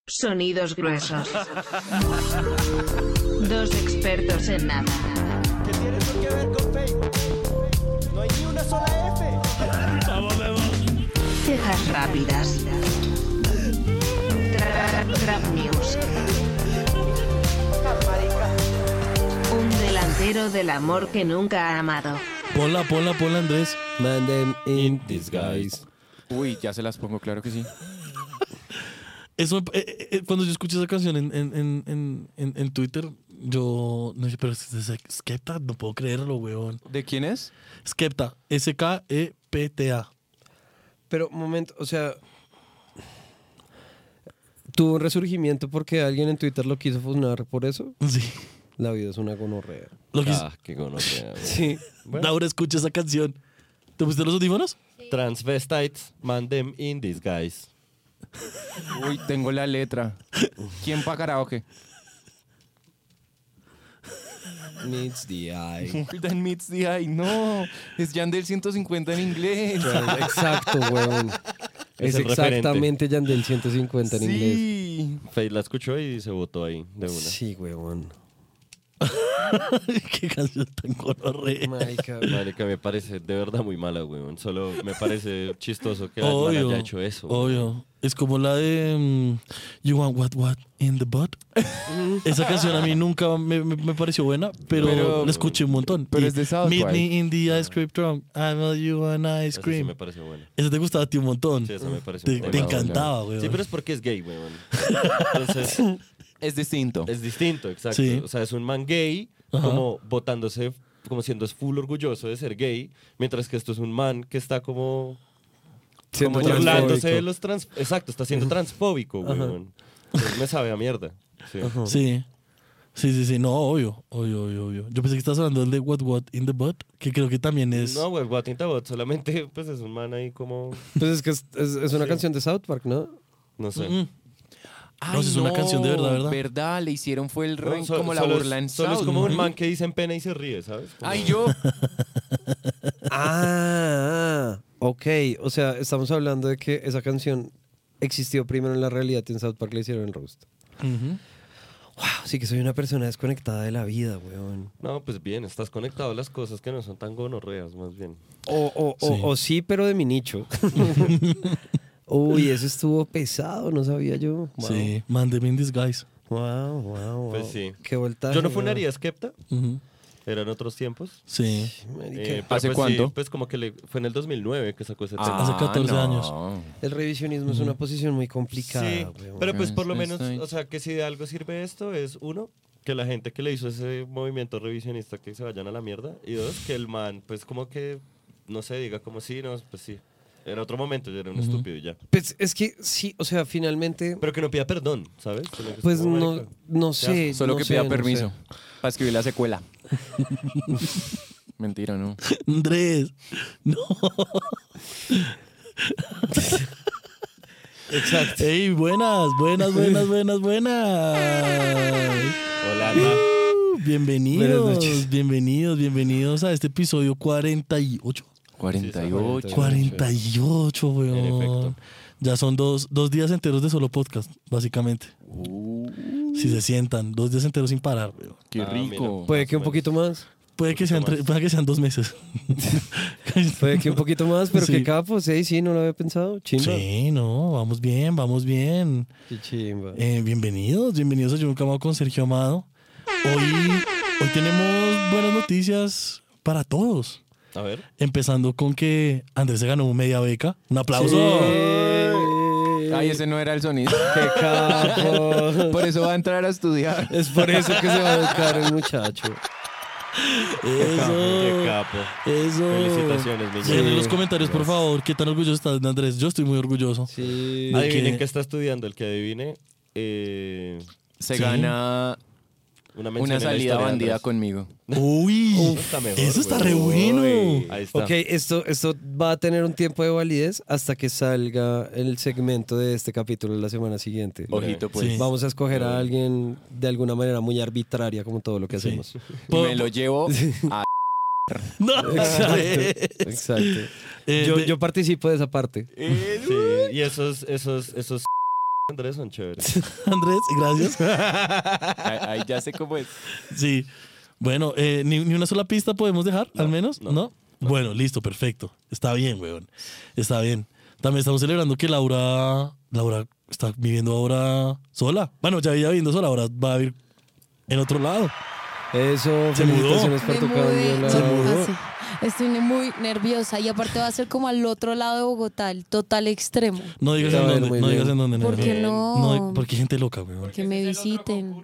Sonidos gruesos. Dos expertos en nada. ¿Qué tiene eso que ver con Facebook? No hay ni una sola F. Vamos, vamos. Cejas rápidas. Trap News. Un delantero del amor que nunca ha amado. Ponla, Andrés. Man them in disguise. Uy, ya se las pongo, claro que sí. Eso, cuando yo escuché esa canción en Twitter, yo no sé, pero es Skepta, no puedo creerlo, weón. ¿De quién es? Skepta, Skepta. Pero, momento, o sea, tuvo un resurgimiento porque alguien en Twitter lo quiso fusionar por eso. Sí. La vida es una gonorrea. Lo que qué gonorrea. Sí. bueno. Laura, escucha esa canción. ¿Te pusiste los audífonos? Sí. Transvestites, man them in disguise. Uy, tengo la letra. ¿Quién pa' karaoke? Meets the eye. That meets the eye. No, es Yandel 150 en inglés. Exacto, weón. Es el exactamente Yandel 150 en inglés. Sí. Faye la escuchó y se votó ahí de una. Sí, weón. Qué canción tan gonorrea. Marica, me parece de verdad muy mala, weón. Solo me parece chistoso que alguien haya hecho eso. Obvio. Es como la de You Want What in the Butt. Esa canción a mí nunca me pareció buena, pero la escuché un montón. Pero es de South Meet Park. me in the ice cream truck. I know you want ice Eso cream. sí me pareció bueno. Esa te gustaba a ti un montón. Sí, eso me pareció Te encantaba, weón. Sí, pero es porque es gay, weón. Entonces, Es distinto. es distinto, exacto. Sí. O sea, es un man gay, Ajá. como botándose, como siendo full orgulloso de ser gay, mientras que esto es un man que está como siendo burlándose de transfóbico. los trans... Exacto, está siendo transfóbico, weón. Entonces me sabe a mierda. Sí. Ajá. Sí. No, obvio. Yo pensé que estabas hablando del de What in the Butt, que creo que también es... No, güey, What in the Butt, solamente pues es un man ahí como... Pues es que es una canción de South Park, ¿no? No sé. No, si es una canción de verdad. ¿Verdad? Le hicieron fue el No, como la solo burla en solo es South. como un man que dice en pena y se ríe, ¿sabes? Como- Ay, yo. Ok. O sea, estamos hablando de que esa canción existió primero en la realidad y en South Park le hicieron el roast. Ujú. Wow, sí que soy una persona desconectada de la vida, weón. No, pues bien, estás conectado a las cosas que no son tan gonorreas, más bien. O sí, pero de mi nicho. Uy, eso estuvo pesado, no sabía yo. Wow. Sí, Man them in disguise. Wow. Pues sí. Qué vuelta. Yo no funaría a Skepta, Ujú. eran otros tiempos. Sí. Pero ¿Hace pues cuánto? sí, pues como que fue en el 2009 que sacó ese tema. Hace 14 años. El revisionismo es una posición muy complicada, Sí, weón. pero pues por lo menos, Estoy- o sea, que si de algo sirve esto es, uno, que la gente que le hizo ese movimiento revisionista que se vayan a la mierda, y dos, que el man, pues como que, no sé, diga como sí, no, pues sí. Era otro momento, yo era un estúpido y ya. Pues es que sí, o sea, finalmente, Pero que no pida perdón, ¿sabes? Sino que es pues como, no, marica. no sé. Solo no que sé, pida no permiso sé. para escribir la secuela. Mentira, ¿no? Andrés. No. Exacto. Ey, buenas. Hola, Ana. Bienvenidos, bienvenidos a este episodio 48. 48. 48, En weón. efecto. Ya son dos días enteros de solo podcast, básicamente. Si se sientan, 2 días enteros sin parar, weón. Qué Ah, rico. mira. Puede que un poquito más. Puede que sean 2 meses. Puede que un poquito más, pero Sí. qué capo. Sí, no lo había pensado. Chimba. Sí, no, vamos bien. Qué chimba. Bienvenidos a Yo Nunca Amado con Sergio Amado. Hoy tenemos buenas noticias para todos. A ver. Empezando con que Andrés se ganó media beca. Un aplauso. Ay, ese no era el sonido. Qué capo. Por eso va a entrar a estudiar. Es por eso que se va a buscar el muchacho. Qué Eso. capo. Eso. Felicitaciones, mi Dejen en niño. los comentarios, por favor, qué tan orgulloso estás de Andrés. Yo estoy muy orgulloso. Sí. ¿De Adivinen qué? qué está estudiando, el que adivine. Se Sí. gana Una mención una en la salida historia de bandida Andrés. conmigo. Uy, Está mejor, eso está güey. re bueno. Uy, ahí está. Ok, esto va a tener un tiempo de validez hasta que salga el segmento de este capítulo la semana siguiente. Ojito, pues. Sí. Vamos a escoger a alguien de alguna manera muy arbitraria, como todo lo que Sí. hacemos. Y me lo llevo a... No, Exacto. Eh, Yo participo de esa parte. Sí, y esos Andrés son chéveres. Andrés, gracias. Ahí ya sé cómo es. Sí. Bueno, ni una sola pista podemos dejar, al menos, ¿no? Bueno, listo, perfecto. Está bien, weón. Está bien. También estamos celebrando que Laura está viviendo ahora sola. Bueno, ya vivía viviendo sola, ahora va a vivir en otro lado. Eso, Se mudó. felicitaciones por Me tu mudé. cambio. Se Laura. mudó. Ah, sí. Estoy muy nerviosa y aparte va a ser como al otro lado de Bogotá, el total extremo. No digas Está en bueno, dónde, muy no bien. digas en dónde. ¿Por nena. qué no? No, porque hay gente loca, weón. Que me visiten.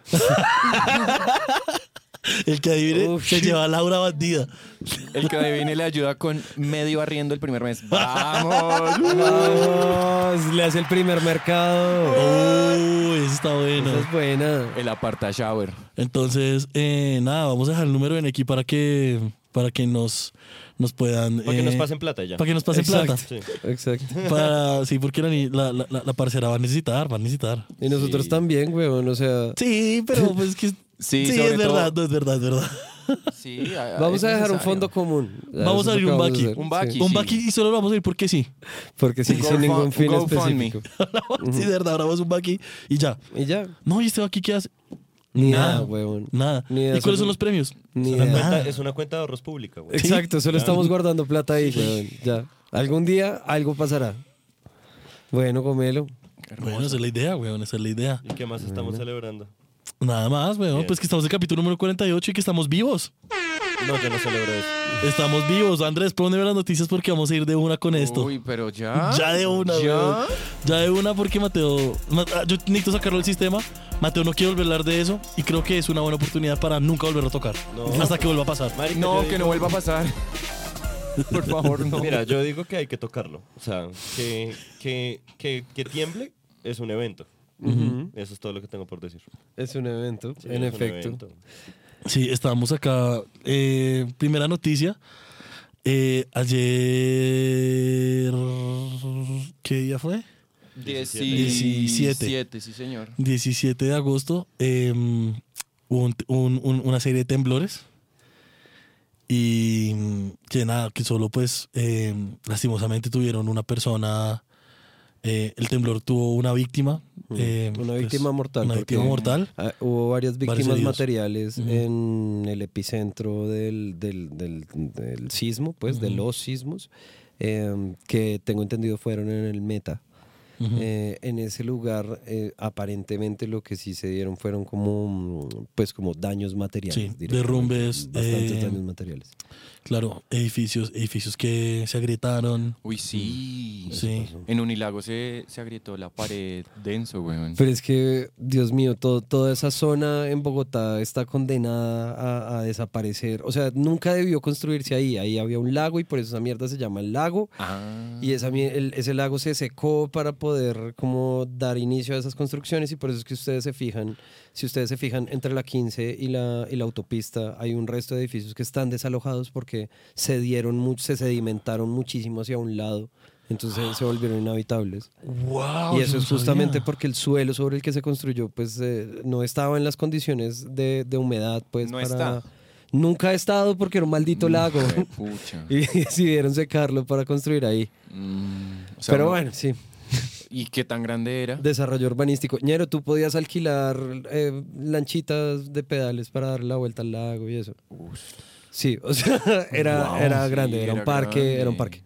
El que adivine Uf, se lleva a Laura bandida. El que adivine le ayuda con medio arriendo el primer mes. ¡Vamos! Vamos, le hace el primer mercado. Uy, eso está bueno. Esa es buena. El aparta shower. Entonces, nada, vamos a dejar el número en aquí para que nos puedan... Para que nos pasen plata ya. Para que nos pasen Exacto. plata. Sí. Exacto. Sí, porque la parcera va a necesitar. Y nosotros Sí. también, weón. O sea, Sí, pero pues que... Sí, Sí, sobre es verdad, todo- no es verdad, es verdad. Sí, vamos es a dejar un necesario. fondo común. Vamos Eso a es abrir lo un que vamos a Baki. hacer. Un Baki. Sí. Un sí. Baki y solo lo vamos a ir porque sí. Porque sí, Un sin ningún fin GoFundMe. específico. Sí, de verdad, ahora vamos a un Baki y ya. Y ya. No, ¿y este Baki qué hace? Ni Nada. nada, weón. Nada. Ni idea, ¿Y cuáles son solo- los premios? Ni Una idea. cuenta- es una cuenta de ahorros pública, güey. Exacto, solo estamos guardando plata ahí, weón. Ya. Algún día algo pasará. Bueno, Gomelo. Bueno, esa es la idea, weón, esa es la idea. ¿Y qué más estamos celebrando? Nada más, weón, Bien. pues que estamos en el capítulo número 48 y que estamos vivos. No, yo no celebro eso. Estamos vivos. Andrés, ponme las noticias porque vamos a ir de una con esto. Uy, pero ya. Ya de una, ¿Ya? weón. Ya de una porque Mateo... Yo necesito sacarlo del sistema. Mateo no quiere volver a hablar de eso y creo que es una buena oportunidad para nunca volverlo a tocar. No. Hasta que vuelva a pasar. Marica, No, yo que no digo- vuelva a pasar. Por favor, no. Mira, yo digo que hay que tocarlo. O sea, que tiemble es un evento. Eso es todo lo que tengo por decir. Es un evento, Sí, en es un efecto. evento. Sí, estábamos acá. Primera noticia. Ayer... ¿Qué día fue? 17, sí, señor. 17 de agosto. Hubo una serie de temblores. Y que nada, que solo pues lastimosamente tuvieron una persona... el temblor tuvo una víctima. Una víctima mortal. Una porque, víctima mortal. Hubo varias víctimas heridos. materiales Ujú. en el epicentro del sismo, pues, de los sismos, que tengo entendido fueron en el Meta. Ujú. En ese lugar, aparentemente lo que sí se dieron fueron como, pues, como daños materiales. Sí, directamente. derrumbes, Bastantes daños materiales. Claro, edificios que se agrietaron. Uy, sí. Sí. En Unilago se agrietó la pared denso, weón. Pero es que, Dios mío, toda esa zona en Bogotá está condenada a desaparecer. O sea, nunca debió construirse ahí. Ahí había un lago y por eso esa mierda se llama el lago. Ah. Y ese lago se secó para poder como dar inicio a esas construcciones y por eso es que ustedes se fijan, si ustedes se fijan entre la 15 y la autopista hay un resto de edificios que están desalojados porque se sedimentaron muchísimo hacia un lado, entonces se volvieron inhabitables. ¡Wow! Y eso es justamente porque el suelo sobre el que se construyó pues no estaba en las condiciones de humedad pues No para... está. Nunca ha estado porque era un maldito lago. Pucha. Y decidieron secarlo para construir ahí. O sea, Pero no- bueno, sí. ¿Y qué tan grande era? Desarrollo urbanístico. Ñero, tú podías alquilar lanchitas de pedales para dar la vuelta al lago y eso. Sí, o sea, era Wow, grande, sí, era un era parque, grande. era un parque.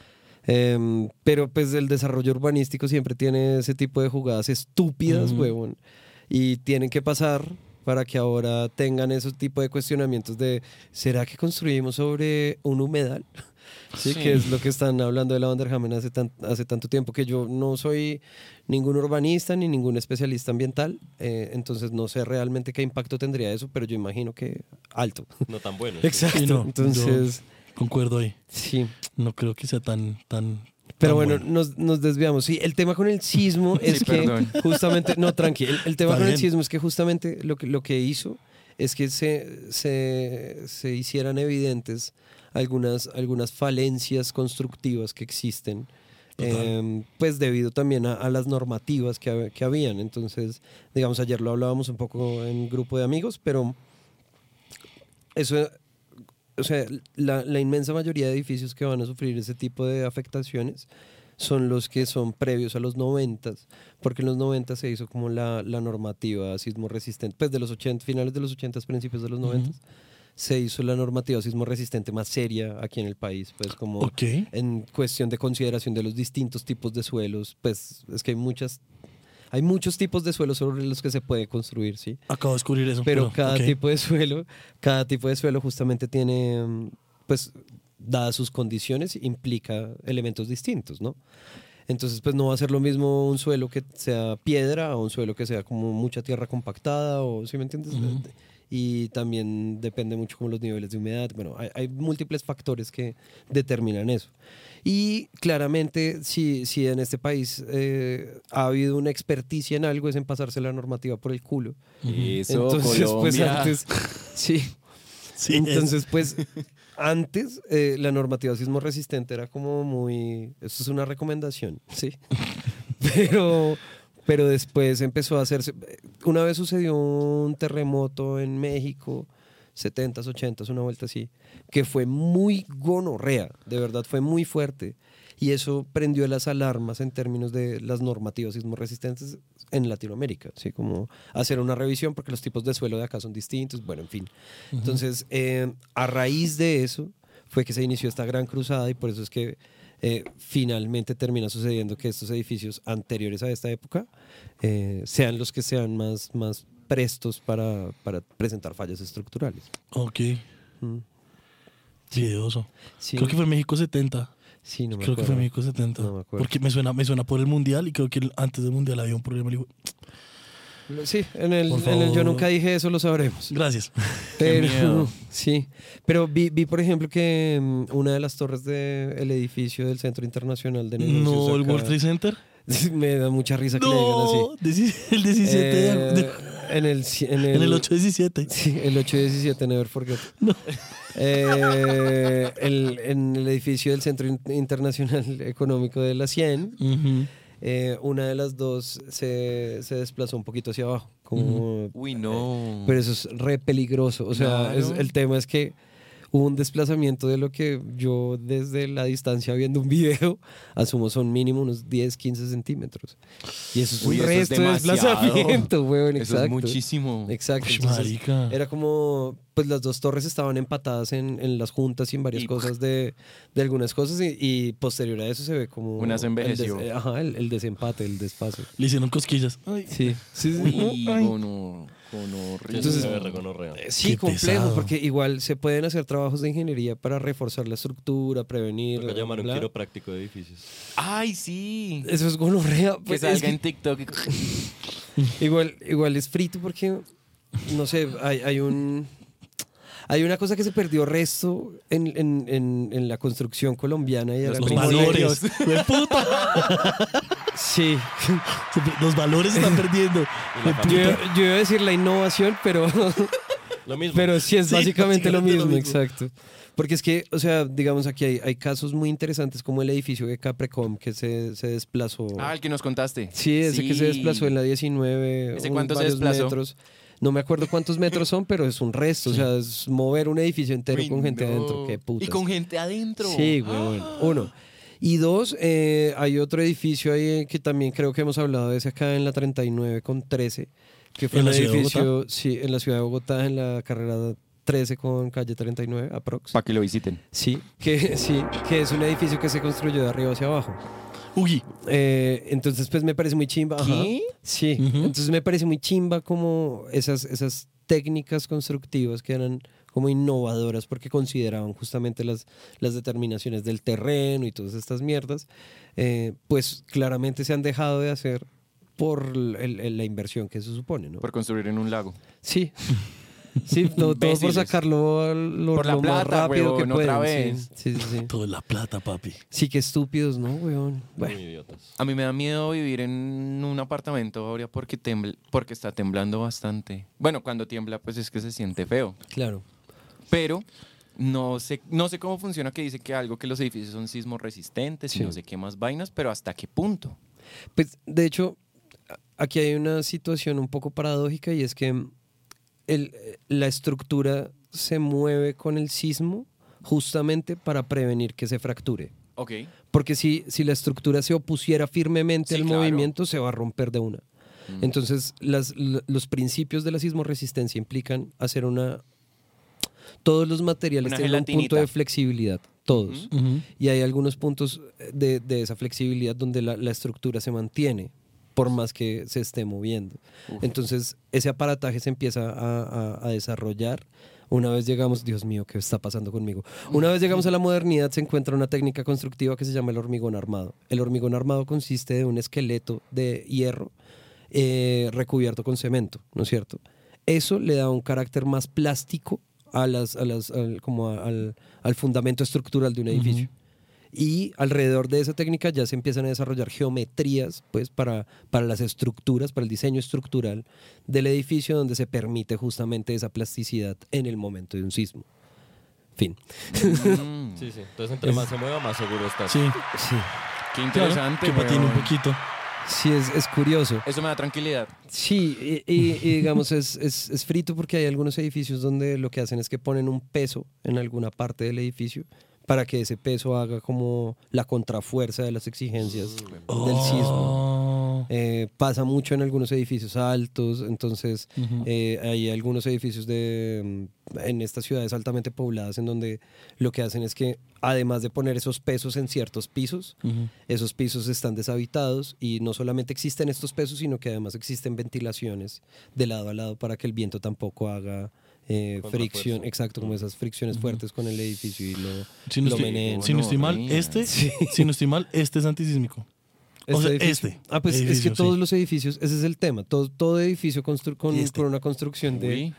Pero pues el desarrollo urbanístico siempre tiene ese tipo de jugadas estúpidas, huevón. Y tienen que pasar para que ahora tengan esos tipos de cuestionamientos de ¿será que construimos sobre un humedal? Sí, Sí. que es lo que están hablando de la Vanderhamen hace tanto tiempo, que yo no soy ningún urbanista ni ningún especialista ambiental, entonces no sé realmente qué impacto tendría eso, pero yo imagino que alto. No tan bueno. Exacto. Sí, no, Entonces, Concuerdo ahí. sí. No creo que sea tan Pero tan bueno, nos desviamos. Sí, el tema con el sismo es Sí, que perdón. justamente, no, tranqui, el tema Está con el bien. sismo es que justamente lo que hizo es que se hicieran evidentes algunas falencias constructivas que existen, pues debido también a las normativas que habían. Entonces, digamos, ayer lo hablábamos un poco en grupo de amigos, pero eso, o sea, la inmensa mayoría de edificios que van a sufrir ese tipo de afectaciones son los que son previos a los 90, porque en los 90 se hizo como la normativa sismo resistente, pues de los 80, finales de los 80, principios de los 90, se hizo la normativa sismo resistente más seria aquí en el país, pues como Ok. en cuestión de consideración de los distintos tipos de suelos, pues es que hay muchos tipos de suelos sobre los que se puede construir, ¿sí? Acabo de descubrir eso. Pero cada ok. tipo de suelo justamente tiene, pues, dadas sus condiciones, implica elementos distintos, ¿no? Entonces, pues no va a ser lo mismo un suelo que sea piedra o un suelo que sea como mucha tierra compactada, o ¿sí me entiendes? Y también depende mucho como los niveles de humedad. Bueno, hay múltiples factores que determinan eso. Y claramente, si en este país ha habido una experticia en algo, es en pasarse la normativa por el culo. Eso, Entonces, pues Colombia. antes, sí. Sí, Entonces, pues antes la normativa sismo resistente era como muy, esto es una recomendación, sí. Pero después empezó a hacerse, una vez sucedió un terremoto en México, 70s, 80s, una vuelta así, que fue muy gonorrea, de verdad fue muy fuerte. Y eso prendió las alarmas en términos de las normativas sismo resistentes en Latinoamérica, ¿sí? Como hacer una revisión porque los tipos de suelo de acá son distintos, bueno, en fin. Entonces, a raíz de eso fue que se inició esta gran cruzada y por eso es que finalmente termina sucediendo que estos edificios anteriores a esta época sean los que sean más prestos para presentar fallas estructurales. Ok. Mm. Videoso. Sí, Creo que fue México 70. sí, no me Creo que fue acuerdo. México 70. No me acuerdo. Porque me suena por el mundial y creo que antes del mundial había un problema. Le digo, Sí, en el Por Yo favor. Nunca Dije Eso lo sabremos. gracias. Pero, miedo. sí, pero vi por ejemplo que una de las torres del edificio del Centro Internacional de Negocios No, el acá- World Trade Center. me da mucha risa que le digan así. No, el 17 En el en el 8-17. Sí, el 8-17, Never Forget. En el edificio del Centro Internacional Económico de la 100, Ujú. una de las dos se desplazó un poquito hacia abajo. Como, Uy, no. pero eso es re peligroso. O sea, Claro. el tema es que hubo un desplazamiento de lo que yo desde la distancia viendo un video asumo son mínimo unos 10-15 centímetros. Y eso es Uy, un eso es resto de demasiado. desplazamiento, weón. Eso Exacto. es muchísimo. Exacto. Ush, Entonces, marica. era como, pues las dos torres estaban empatadas en las juntas y en varias Y- cosas de algunas cosas y posterior a eso se ve como Una se envejeció. el desempate, el desfase. Le hicieron cosquillas. Ay, Sí, sí, sí. Uy, Ay. Entonces, Entonces- se ve regonorrea. Sí, Qué complejo, pesado. porque igual se pueden hacer trabajos de ingeniería para reforzar la estructura, prevenir. Toca llamar a un bla. quiropráctico de edificios. Ay, sí. Eso es gonorrea. Que Pues, es salga en TikTok. igual es frito porque, no sé, hay una cosa que se perdió resto en la construcción colombiana y era Los los como- valores. ¡Hue puta! Sí. Los valores se están perdiendo. Yo iba a decir la innovación, pero, Lo mismo. pero sí es Sí, básicamente lo básicamente mismo, lo mismo. exacto. Porque es que, o sea, digamos aquí hay casos muy interesantes como el edificio de Caprecom que se desplazó. Ah, el que nos contaste. Sí, ese que se desplazó en la 19. ¿Ese unos cuánto se varios desplazó? metros. No me acuerdo cuántos metros son, pero es un resto. O sea, es mover un edificio entero Uy, con gente no. adentro. Qué puta. Y con gente adentro. Sí, güey. Uno. Y dos, hay otro edificio ahí que también creo que hemos hablado de ese acá en la 39 con 13, que fue ¿En un la ciudad de edificio, sí, en la ciudad de Bogotá, en la carrera 13 con calle 39, aprox. Para que lo visiten. Sí, que es un edificio que se construyó de arriba hacia abajo. Uy, Entonces, pues me parece muy chimba. Ajá. ¿Qué? Sí, Ujú. entonces me parece muy chimba como esas técnicas constructivas que eran como innovadoras porque consideraban justamente las determinaciones del terreno y todas estas mierdas, pues claramente se han dejado de hacer por la inversión que se supone, ¿no? Por construir en un lago. Sí. Sí, todo por Imbéciles. sacarlo Por la lo más plata, rápido que huevón, pueden. otra sí. vez. Sí, sí, sí. toda la plata, papi. Sí, qué estúpidos, ¿no, weón? Muy Bueno, idiotas. A mí me da miedo vivir en un apartamento ahora porque está temblando bastante. Bueno, cuando tiembla pues es que se siente feo. claro. Pero no sé cómo funciona que dice que algo que los edificios son sismo resistentes y Sí. no sé qué más vainas, pero hasta qué punto. Pues, de hecho, aquí hay una situación un poco paradójica y es que la estructura se mueve con el sismo justamente para prevenir que se fracture. Ok. Porque si la estructura se opusiera firmemente Sí, al claro. movimiento, se va a romper de una. Entonces, los principios de la sismoresistencia implican hacer una... Todos los materiales Una tienen un punto gelatinita. de flexibilidad, todos. Ujú. Y hay algunos puntos de esa flexibilidad donde la estructura se mantiene, por más que se esté moviendo. Entonces, ese aparataje se empieza a desarrollar. Una vez llegamos, Dios mío, ¿qué está pasando conmigo? Una vez llegamos a la modernidad, se encuentra una técnica constructiva que se llama el hormigón armado. El hormigón armado consiste de un esqueleto de hierro recubierto con cemento, ¿no es cierto? Eso le da un carácter más plástico al fundamento estructural de un edificio. Y alrededor de esa técnica ya se empiezan a desarrollar geometrías pues, para las estructuras, para el diseño estructural del edificio, donde se permite justamente esa plasticidad en el momento de un sismo. Fin. Sí, sí. Entonces, entre más se mueva, más seguro estás. Sí, Sí, Qué claro, interesante. que patine un weón. poquito. sí es curioso. Eso me da tranquilidad. Sí, y digamos es frito porque hay algunos edificios donde lo que hacen es que ponen un peso en alguna parte del edificio para que ese peso haga como la contrafuerza de las exigencias del sismo. Oh. Pasa mucho en algunos edificios altos, entonces hay algunos edificios en estas ciudades altamente pobladas en donde lo que hacen es que además de poner esos pesos en ciertos pisos, esos pisos están deshabitados y no solamente existen estos pesos, sino que además existen ventilaciones de lado a lado para que el viento tampoco haga fricción, exacto, como esas fricciones fuertes con el edificio y Si no lo estoy, meneen. si no estoy mal, si no estoy mal, este es antisísmico. O sea, edificio. este. Ah, pues es edificio, que todos sí. los edificios, ese es el tema. Todo edificio con una construcción de. Uy.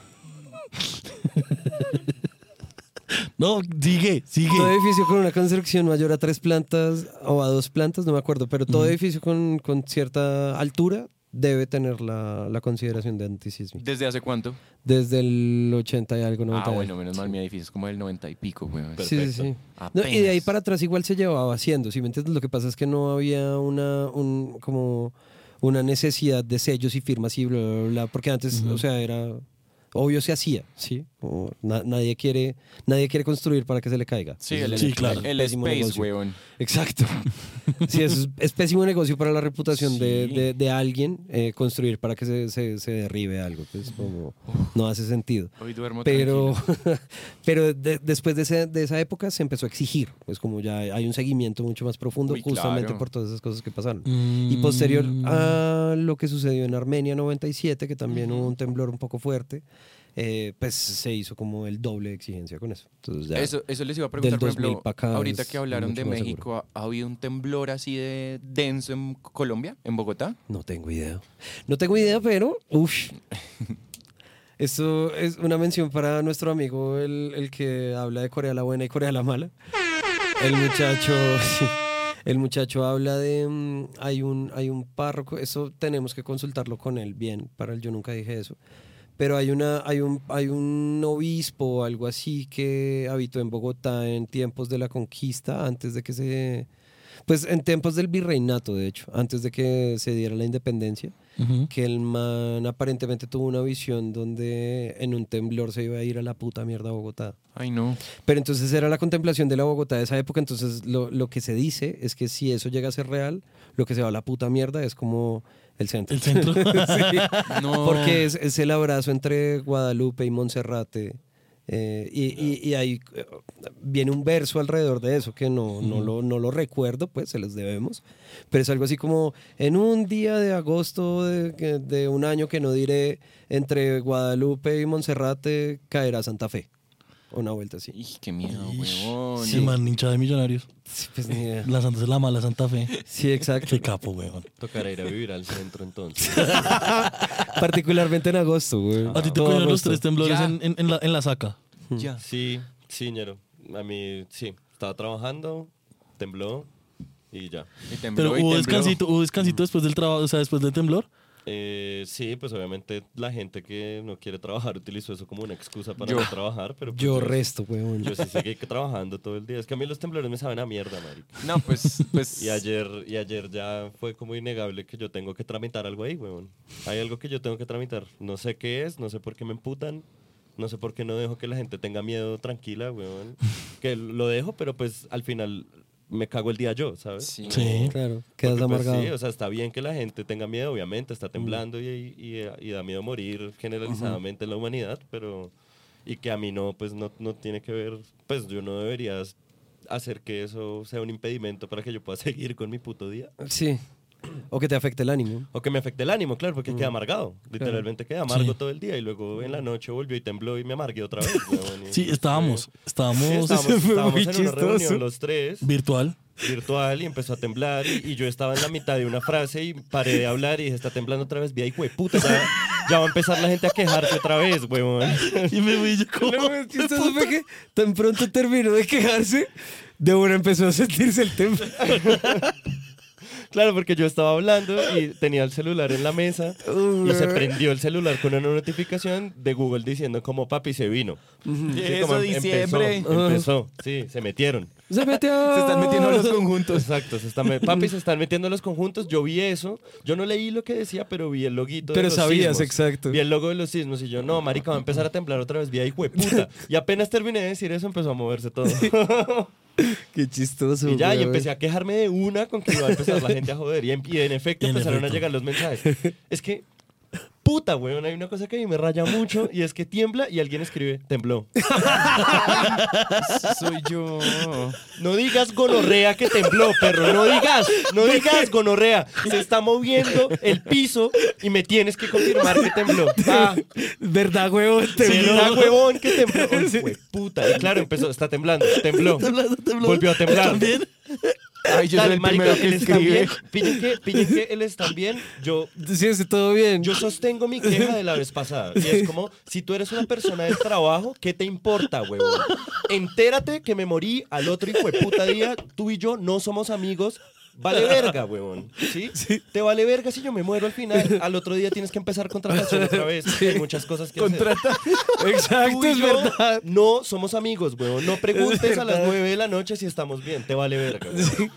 No, sigue. Todo edificio con una construcción mayor a 3 plantas o a 2 plantas, no me acuerdo, pero todo edificio con cierta altura debe tener la consideración de antisísmico. ¿Desde hace cuánto? Desde el 80 y algo, 90 Ah, y bueno, algo. menos mal mi edificio es como del 90 y pico, weón. Sí, sí, sí. No, y Apenas. de ahí para atrás igual se llevaba haciendo, ¿sí me entiendes? Lo que pasa es que no había como una necesidad de sellos y firmas y bla, bla, bla, porque antes, o sea, era... Obvio se hacía, ¿sí? Como nadie quiere construir para que se le caiga. Sí, Ese el, es Sí, claro. el pésimo space, negocio. weón. Exacto. Sí, eso es pésimo negocio para la reputación Sí. de alguien construir para que se derribe algo. Pues como no hace sentido. Hoy duermo Pero, tranquilo. pero después de esa época se empezó a exigir. Pues como ya hay un seguimiento mucho más profundo Uy, justamente claro. por todas esas cosas que pasaron. Y posterior a lo que sucedió en Armenia 97, que también hubo un temblor un poco fuerte, pues se hizo como el doble de exigencia con eso. Entonces ya Eso les iba a preguntar, del por 2000 ejemplo, pa' acá ahorita es que hablaron mucho de más México, ¿ha habido un temblor así de denso en Colombia, en Bogotá? no tengo idea. No tengo idea, pero uff. Esto es una mención para nuestro amigo, el que habla de Corea la buena y Corea la mala. El muchacho, sí, el muchacho habla de hay un párroco, eso tenemos que consultarlo con él bien, para el yo nunca dije eso. Pero hay un obispo o algo así que habitó en Bogotá en tiempos de la conquista, antes de que pues en tiempos del virreinato, de hecho, antes de que se diera la independencia, que el man aparentemente tuvo una visión donde en un temblor se iba a ir a la puta mierda a Bogotá. Ay, no. Pero entonces era la contemplación de la Bogotá de esa época, entonces lo que se dice es que si eso llega a ser real, lo que se va a la puta mierda es como el centro. El centro. Sí. No. Porque es el abrazo entre Guadalupe y Monserrate. Y ahí viene un verso alrededor de eso que no lo recuerdo, pues se los debemos. Pero es algo así como: en un día de agosto de un año que no diré, entre Guadalupe y Monserrate caerá Santa Fe. Una vuelta así. Ij, qué miedo, weón. Sí, man, hincha de Millonarios. Sí, pues, ni idea. Lanzándose la mala Santa Fe. Sí, exacto. Qué capo, weón. Tocará ir a vivir al centro entonces. Particularmente en agosto, güey. ¿A ti te Todo cogieron los agosto. 3 temblores Ya. en la saca? Ya. Sí, sí, ñero. A mí, sí. Estaba trabajando, tembló y ya. Y tembló, Pero y hubo tembló. descansito después del trabajo, o sea, después del temblor. Sí, pues obviamente la gente que no quiere trabajar utilizó eso como una excusa para Yo. no trabajar, pero pues Yo resto, weón. yo sí seguí trabajando todo el día. Es que a mí los temblores me saben a mierda, marica. No, pues. Y ayer ya fue como innegable que yo tengo que tramitar algo ahí, weón. Hay algo que yo tengo que tramitar. No sé qué es, no sé por qué me emputan, no sé por qué no dejo que la gente tenga miedo tranquila, weón. Que lo dejo, pero pues al final me cago el día yo, ¿sabes? Sí. Sí. Claro, quedas Porque, pues, amargado. sí, o sea, está bien que la gente tenga miedo, obviamente, está temblando y da miedo morir generalizadamente en la humanidad, pero... Y que a mí no, pues no tiene que ver, pues yo no debería hacer que eso sea un impedimento para que yo pueda seguir con mi puto día. Sí. O que te afecte el ánimo. O que me afecte el ánimo, claro, porque queda amargado. Literalmente queda amargo todo el día y luego en la noche volvió y tembló y me amargué otra vez. Weón, y- Sí, estábamos estábamos muy en una chistoso. reunión los tres, virtual. virtual, y empezó a temblar y yo estaba en la mitad de una frase y paré de hablar y dije, está temblando otra vez, vía hijo de puta, ya va a empezar la gente a quejarse otra vez, weón. Y me fui yo como... Lo más chistoso fue que tan pronto terminó de quejarse, de una empezó a sentirse el temblor. Claro, porque yo estaba hablando y tenía el celular en la mesa y se prendió el celular con una notificación de Google diciendo como papi se vino. Sí, Eso, como diciembre. Empezó, sí, se metieron. Se metió. Se están metiendo los conjuntos. Exacto, papi se están metiendo en los conjuntos, yo vi eso, yo no leí lo que decía, pero vi el loguito de Pero los sabías, sismos. exacto. Vi el logo de los sismos y yo, no, marica, va a empezar a temblar otra vez, vía hijo de puta. Y apenas terminé de decir eso, empezó a moverse todo. Qué chistoso. Y ya, y weón. empecé a quejarme de una con que iba a empezar la gente a joder. Y en efecto En empezaron efecto. a llegar los mensajes. Es que, puta, weón, hay una cosa que a mí me raya mucho y es que tiembla y alguien escribe, tembló. Soy yo. No digas gonorrea que tembló, perro. No digas gonorrea. Se está moviendo el piso y me tienes que confirmar que tembló. Ah, ¿Verdad, huevón? ¿verdad, huevón, que tembló? Ay, puta. Y claro, está temblando. Tembló. Volvió a temblar. ¿También? Ay, yo soy Dale, el marica, primero que él está bien. escribe. Pillen que él está bien. Sí, está todo bien. Yo sostengo mi queja de la vez pasada. Y es como, si tú eres una persona del trabajo, ¿qué te importa, huevón? Entérate que me morí al otro hijo de puta día. Tú y yo no somos amigos. Vale verga, huevón. ¿Sí? Te vale verga si yo me muero al final. Al otro día tienes que empezar contratación otra vez. Hay muchas cosas que hacer. Exacto, Tú y es yo verdad. no somos amigos, huevón. No preguntes a las 9 de la noche si estamos bien. Te vale verga, huevón.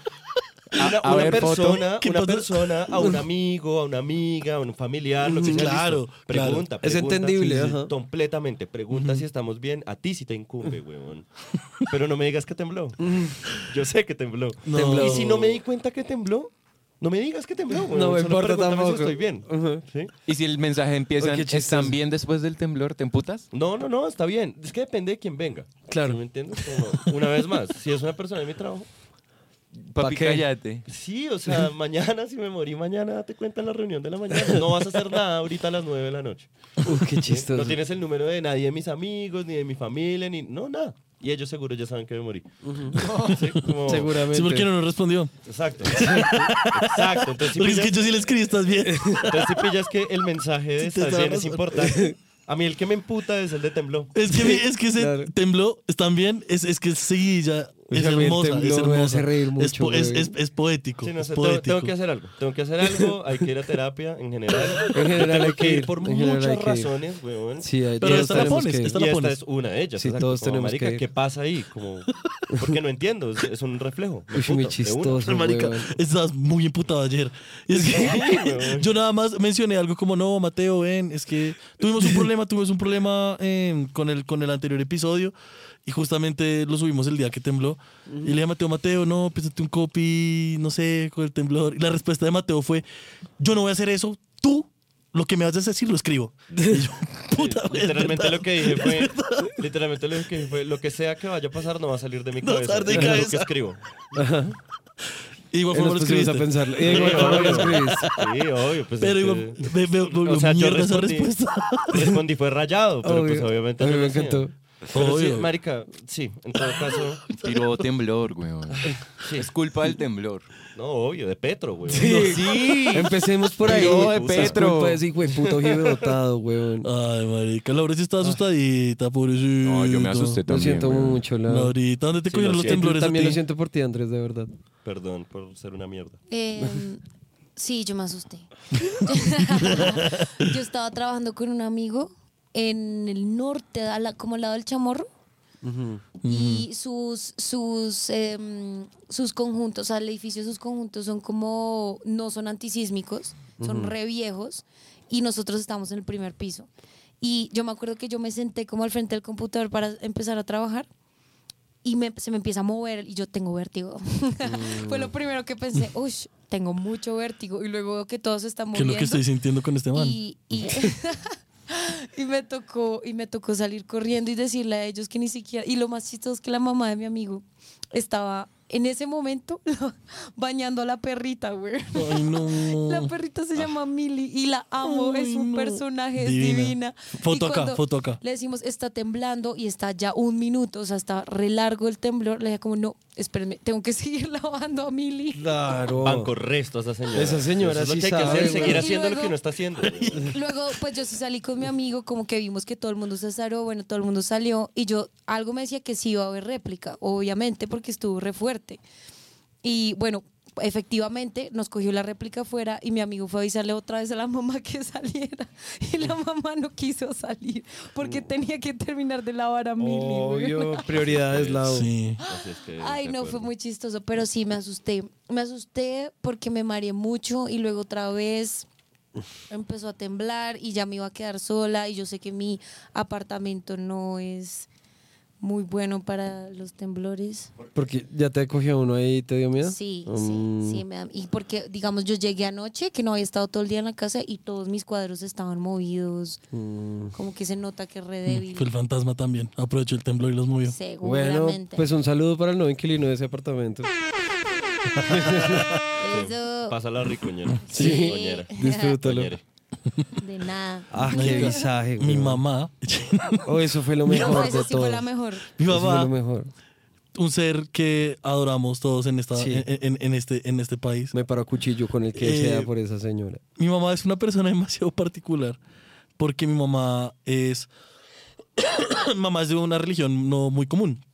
A ver, foto. ¿Qué Una pasa? persona, a un amigo, a una amiga, a un familiar, lo que sea. Claro, listo. Pregunta. Es pregunta, entendible, sí, ajá. completamente. Pregunta si estamos bien. A ti sí te incumbe, huevón. Pero no me digas que tembló. Yo sé que tembló. No. Y si no me di cuenta que tembló, no me digas que tembló, huevón. No me Solo importa pregúntame tampoco. si estoy bien. ¿Sí? Y si el mensaje empieza, Uy, qué chistoso. ¿están bien después del temblor? ¿Te emputas? No, está bien. Es que depende de quién venga. Claro. ¿Sí ¿Me entiendes? Como, una vez más, si es una persona de mi trabajo. Papi, qué? cállate. Sí, o sea, mañana, si me morí mañana, date cuenta en la reunión de la mañana. No vas a hacer nada ahorita a las 9 de la noche. Qué chistoso. No tienes el número de nadie de mis amigos, ni de mi familia, ni... No, nada. Y ellos seguro ya saben que me morí. Sí, como- Seguramente. Sí, ¿por qué no nos respondió? Exacto. Exacto. Entonces, si Porque es que pillas, yo sí le escribí, ¿estás bien? entonces, si pillas que el mensaje de Sí, te estar bien da es razón. importante. A mí el que me emputa es el de tembló. Es que ese claro. tembló, están bien, es que seguilla es A mí el hermosa, temblor es me hermosa. hace reír es, mucho, güey. es poético, Sí, no es sé, poético. tengo que hacer algo. Tengo que hacer algo. Hay que ir a terapia en general. En general Tengo hay que ir, por en general muchas hay que ir. razones, weón. Sí, Pero todos esta la tenemos pones, que ir. esta Y la esta pones. es una de ellas. Sí, exacto, todos como, tenemos marica, que ir. ¿qué pasa ahí? Como, porque no entiendo, es un reflejo. me Uy, muy emputo, de una. chistoso, Marica, weón. estabas muy imputado ayer. Y es que weón. yo nada más mencioné algo como, no, Mateo, ven, es que tuvimos un problema con el anterior episodio y justamente lo subimos el día que tembló. Y le dije a Mateo, no, pésate un copy, no sé, con el temblor. Y la respuesta de Mateo fue, yo no voy a hacer eso, tú lo que me vas a decir lo escribo. Y yo, puta, güey, es Literalmente verdad. lo que dije fue, literalmente lo que dije fue, lo que sea que vaya a pasar no va a salir de mi No va a cabeza. salir de es lo cabeza. que escribo. Y igual Y forma nos lo pusimos a escribiste. pensarlo. Y de igual forma lo escribiste. Sí, obvio. Pues Pero es igual, que- me o sea, yo mierda esa respondí, respuesta. respondí fue rayado, pero pues Obvio. obviamente A mí no me lo hacía. encantó. Pero sí, Obvio. marica, sí, en todo caso, Tiró temblor, weón. Es culpa del temblor. no, obvio, de Petro, güey. Sí. Empecemos por ahí. Tiró de Es Petro. culpa de ese hijo de puto jibe botado, weón. Ay, marica, Laura sí estaba asustadita, pobrecito. No, yo me asusté Lo también. siento weón. mucho, la. Laurita, ¿dónde te Sí, cogieron lo los siento. temblores a También ti? lo siento por ti, Andrés, de verdad. Perdón por ser una mierda. Sí, yo me asusté. Yo estaba trabajando con un amigo en el norte, como al lado del Chamorro. Y sus conjuntos, o sea, el edificio, sus conjuntos son como, no son antisísmicos, son re viejos y nosotros estamos en el primer piso. Y yo me acuerdo que yo me senté como al frente del computador para empezar a trabajar y se me empieza a mover y yo tengo vértigo. Fue lo primero que pensé, uy, tengo mucho vértigo y luego veo que todo se está ¿Qué es moviendo. lo que estoy sintiendo con este man? Y me tocó salir corriendo y decirle a ellos que ni siquiera, y lo más chistoso es que la mamá de mi amigo estaba en ese momento bañando a la perrita, güey. Ay, no. La perrita se llama Millie y la amo, Ay, es un no. personaje, es Divina. divina. Foto Y acá, cuando foto acá. Le decimos, está temblando y está ya 1 minuto, o sea, está re largo el temblor. Le dije como, no, espérenme, tengo que seguir lavando a Millie. Claro. Banco resto a esa señora. Esa señora Eso es lo sí que hay que sabe, hacer, güey. seguir Y haciendo lo luego- que uno está haciendo. Luego, pues yo sí salí con mi amigo, como que vimos que todo el mundo se azaró, bueno, todo el mundo salió y yo, algo me decía que sí iba a haber réplica, obviamente, porque estuvo re fuerte. Y bueno, efectivamente nos cogió la réplica afuera y mi amigo fue a avisarle otra vez a la mamá que saliera y la mamá no quiso salir porque tenía que terminar de lavar a Millie. güey. Obvio, prioridades, Lau. Sí. Así es que, Ay, de no, acuerdo. fue muy chistoso, pero sí me asusté. Me asusté porque me mareé mucho y luego otra vez empezó a temblar y ya me iba a quedar sola y yo sé que mi apartamento no es muy bueno para los temblores. Porque ya te cogió uno ahí y te dio miedo. Sí, sí, me da. Y porque, digamos, yo llegué anoche, que no había estado todo el día en la casa y todos mis cuadros estaban movidos, como que se nota que es re débil. Fue el fantasma también. Aprovechó el temblor y los movió. Bueno, Seguramente. pues un saludo para el nuevo inquilino de ese apartamento. Eso, Pásala rico, ñera. Sí. Doñera. Disfrútalo. Doñere. de nada. Ah, qué visaje, Mi güey. mamá, Oh, eso fue lo No, mejor de esa sí todo. fue la mejor. mi Eso fue mamá, lo mejor. un ser que adoramos todos en esta, Sí. en este país. Me paró a cuchillo con el que Eh, sea por esa señora. Mi mamá es una persona demasiado particular porque mi mamá es mamá es de una religión no muy común.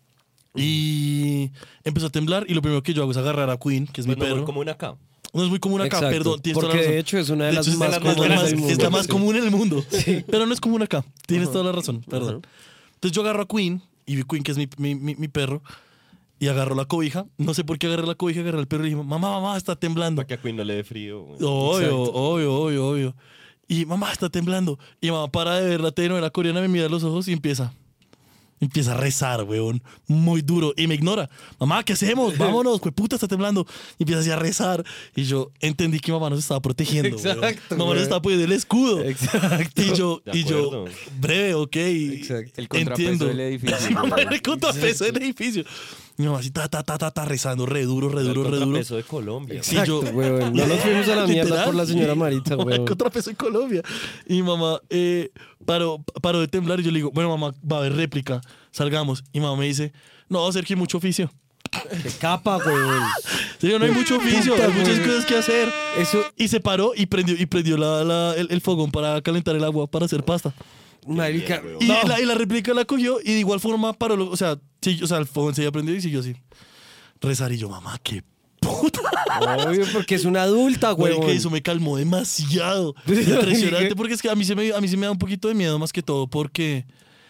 Y empezó a temblar y lo primero que yo hago es agarrar a Queen, que es mi Pues no perro. muy común acá. No es muy común acá, Exacto, perdón. Tienes toda porque la razón. de hecho es una de De las hecho, más es la comunes más- del mundo. es la más Sí. común en el mundo. Pero no es común acá. Tienes toda la razón, perdón. Entonces yo agarro a Queen, y vi Queen, que es mi perro, y agarro la cobija. No sé por qué agarré la cobija, agarré al perro y dije, mamá, está temblando. Para que a Queen no le dé frío. güey. Obvio. Y mamá, está temblando. Y mamá para de ver la telenovela coreana, me mira a los ojos y empieza a rezar, weón, muy duro. Y me ignora. Mamá, ¿qué hacemos? Vámonos, puta, está temblando. Y empieza así a rezar. Y yo entendí que mamá nos estaba protegiendo. weón. Exacto, Mamá nos weón. estaba poniendo el escudo. Exacto. Y yo, De acuerdo. breve, ok. Exacto. El contrapeso Entiendo. del edificio. Mi mamá era el contrapeso del edificio. Mi mamá así, rezando, re duro. El contrapeso de Colombia. Sí, Exacto, yo- weón. No nos fuimos a la mierda Literal. por la señora Marita, Mamá, weón. contrapeso en Colombia. Y mi mamá paró de temblar y yo le digo, bueno, mamá, va a haber réplica, salgamos. Y mamá me dice, no, Sergio, hay mucho oficio. Qué capa, weón. Sergio, no hay mucho oficio, Puta, hay muchas güey. cosas que hacer. Eso, Y se paró y prendió el fogón para calentar el agua para hacer pasta. marica. Y, no. la réplica la cogió y de igual forma paró, o sea, el fogón se había prendido y siguió así. Rezar y yo, mamá, qué puta. Obvio, porque es una adulta, Güey, weón. que eso me calmó demasiado. Impresionante, porque es que a mí se me da un poquito de miedo más que todo porque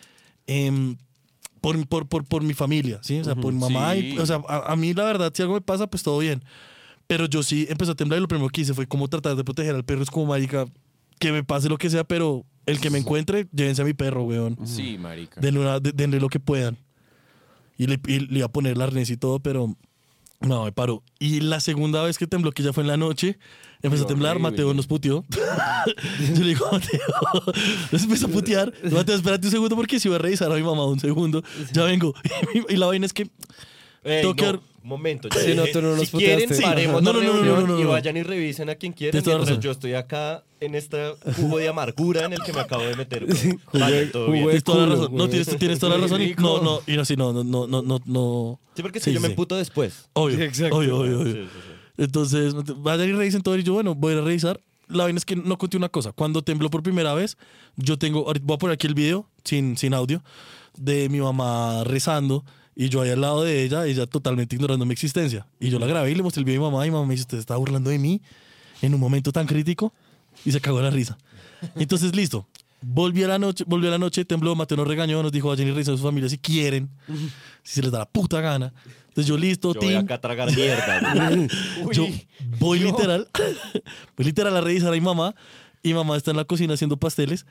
por mi familia, ¿sí? O sea, por mi mamá. Sí. O sea, a mí la verdad, si algo me pasa, pues todo bien. Pero yo sí empecé a temblar y lo primero que hice fue como tratar de proteger al perro. Es como, marica, que me pase lo que sea, pero el que me encuentre, llévense a mi perro, weón. Sí, marica. Denle lo que puedan. Y le iba a poner el arnés y todo, pero no, me paró. Y la segunda vez que tembló, que ya fue en la noche, empezó a temblar, horrible. Mateo nos puteó. Yo le digo, Mateo, nos empezó a putear. Mateo, espérate un segundo porque si voy a revisar a mi mamá un segundo, ya vengo. Y la vaina es que Ey, tengo que no, dar- un momento. Sí, no, tú no nos si quieren, puteaste. paremos No, la no, no, no, reunión no, no, y no. vayan y revisen a quien quieren. Tienes toda la Mientras razón. yo estoy acá en este jugo de amargura en el que me acabo de meter. güey. Jugo Vaya, de- todo jugo bien. de- tienes toda la culo, razón. No, güey. tienes toda la Muy razón. Y rico. no. Sí, porque Sí, si yo me sí. emputo después. Obvio, Sí, exacto. obvio. Sí, sí, sí. Entonces, vayan y revisen todo. Y yo, bueno, voy a ir a revisar. La vaina es que no conté una cosa. Cuando tembló por primera vez, ahorita voy a poner aquí el video, sin audio, de mi mamá rezando. Y yo ahí al lado de ella totalmente ignorando mi existencia. Y yo la grabé y le mostré el video a mi mamá. Y mi mamá me dice, ¿usted está burlando de mí en un momento tan crítico? Y se cagó de la risa. Entonces, listo. Volvió a la noche, tembló, Mateo nos regañó, nos dijo, vayan y revisen a su familia si quieren, si se les da la puta gana. Entonces yo, listo, Yo voy team. acá a tragar mierda. güey. Yo voy literal a revisar a mi mamá y mamá está en la cocina haciendo pasteles,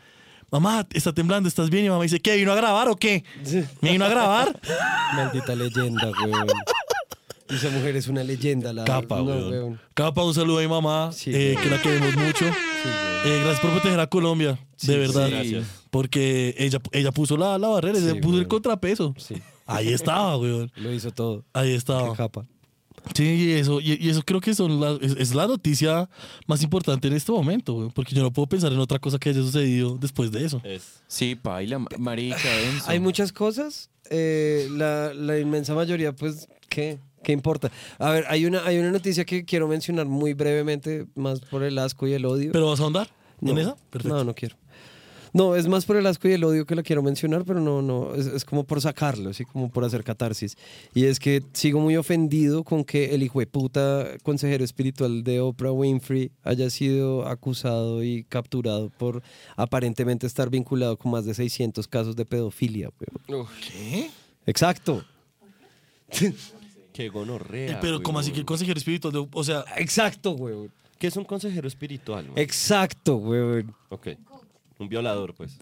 mamá, está temblando, ¿estás bien? Y mamá dice, ¿qué? ¿Vino a grabar o qué? ¿Me vino a grabar? Maldita leyenda, weón. Esa mujer es una leyenda, la Capa, no, weón. Capa, un saludo a mi mamá, Sí, que la queremos mucho. Gracias por proteger a Colombia, de verdad. sí, gracias. Porque ella puso la barrera, Sí, ella puso el weón. contrapeso. Sí, Ahí estaba, weón. lo hizo todo. Ahí Qué estaba. capa. Sí, y eso creo que es la noticia más importante en este momento, weón. Porque yo no puedo pensar en otra cosa que haya sucedido después de eso. Sí, paila, marica, denso. Hay muchas cosas. La inmensa mayoría, pues, ¿qué importa? A ver, hay una noticia que quiero mencionar muy brevemente, más por el asco y el odio. ¿Pero vas a ahondar No, en esa? Perfecto. No quiero. No, es más por el asco y el odio que la quiero mencionar, pero no, es como por sacarlo, así como por hacer catarsis. Y es que sigo muy ofendido con que el hijo de puta consejero espiritual de Oprah Winfrey haya sido acusado y capturado por aparentemente estar vinculado con más de 600 casos de pedofilia. Weón. ¿Qué? Exacto. Qué gonorrea. Pero ¿cómo así que el consejero espiritual? O sea, Exacto, weón. ¿Qué es un consejero espiritual? Güey? Exacto, weón. Ok. Un violador, pues.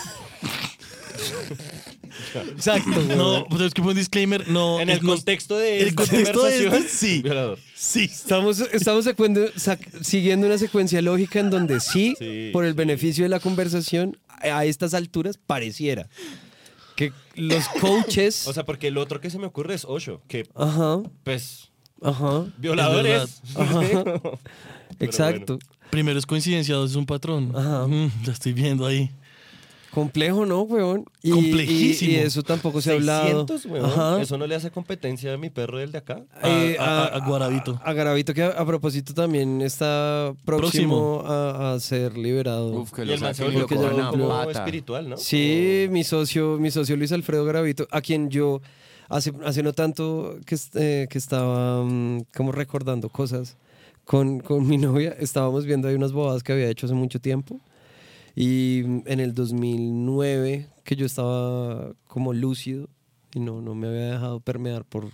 Exacto, weón. no, pues es que fue un disclaimer. No, En el no- contexto de el esta contexto de conversación, esto, sí. un violador. Sí. Estamos siguiendo una secuencia lógica en donde sí, Sí, por el sí. beneficio de la conversación, a estas alturas pareciera que los coaches... O sea, porque el otro que se me ocurre es Osho, que Ajá, pues ajá, violadores. exacto. Primero es coincidencia, dos es un patrón. Ajá. La estoy viendo ahí. Complejo, ¿no, weón? Complejísimo. Y eso tampoco se ha hablado. 600, weón. Ajá. Eso no le hace competencia a mi perro del de acá. A Guarabito. A Garavito, que a propósito también está próximo a ser liberado. Uf, que Y lo el man se saquen y volvió lo que cojan ya a como pata. espiritual, ¿no? Sí, mi socio Luis Alfredo Garavito, a quien yo hace no tanto que estaba como recordando cosas con mi novia, estábamos viendo ahí unas bobadas que había hecho hace mucho tiempo. Y en el 2009, que yo estaba como lúcido y no me había dejado permear por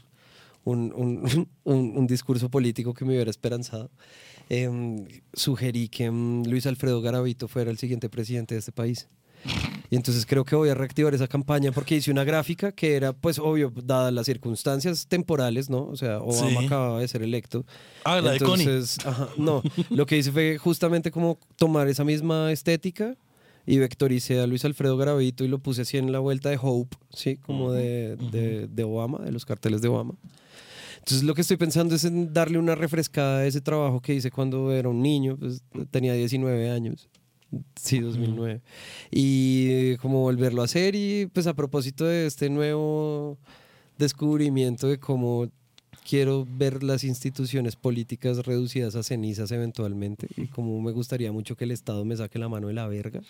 un discurso político que me hubiera esperanzado, sugerí que Luis Alfredo Garavito fuera el siguiente presidente de este país. Y entonces creo que voy a reactivar esa campaña porque hice una gráfica que era, pues obvio, dadas las circunstancias temporales, ¿no? O sea, Obama Sí. acababa de ser electo. Ah, la de Connie. Entonces, ajá, no, lo que hice fue justamente como tomar esa misma estética y vectoricé a Luis Alfredo Garavito y lo puse así en la vuelta de Hope, ¿sí? Como de Obama, de los carteles de Obama. Entonces lo que estoy pensando es en darle una refrescada a ese trabajo que hice cuando era un niño, pues tenía 19 años. Sí, 2009. Y como volverlo a hacer y pues a propósito de este nuevo descubrimiento de cómo quiero ver las instituciones políticas reducidas a cenizas eventualmente y como me gustaría mucho que el Estado me saque la mano de la verga.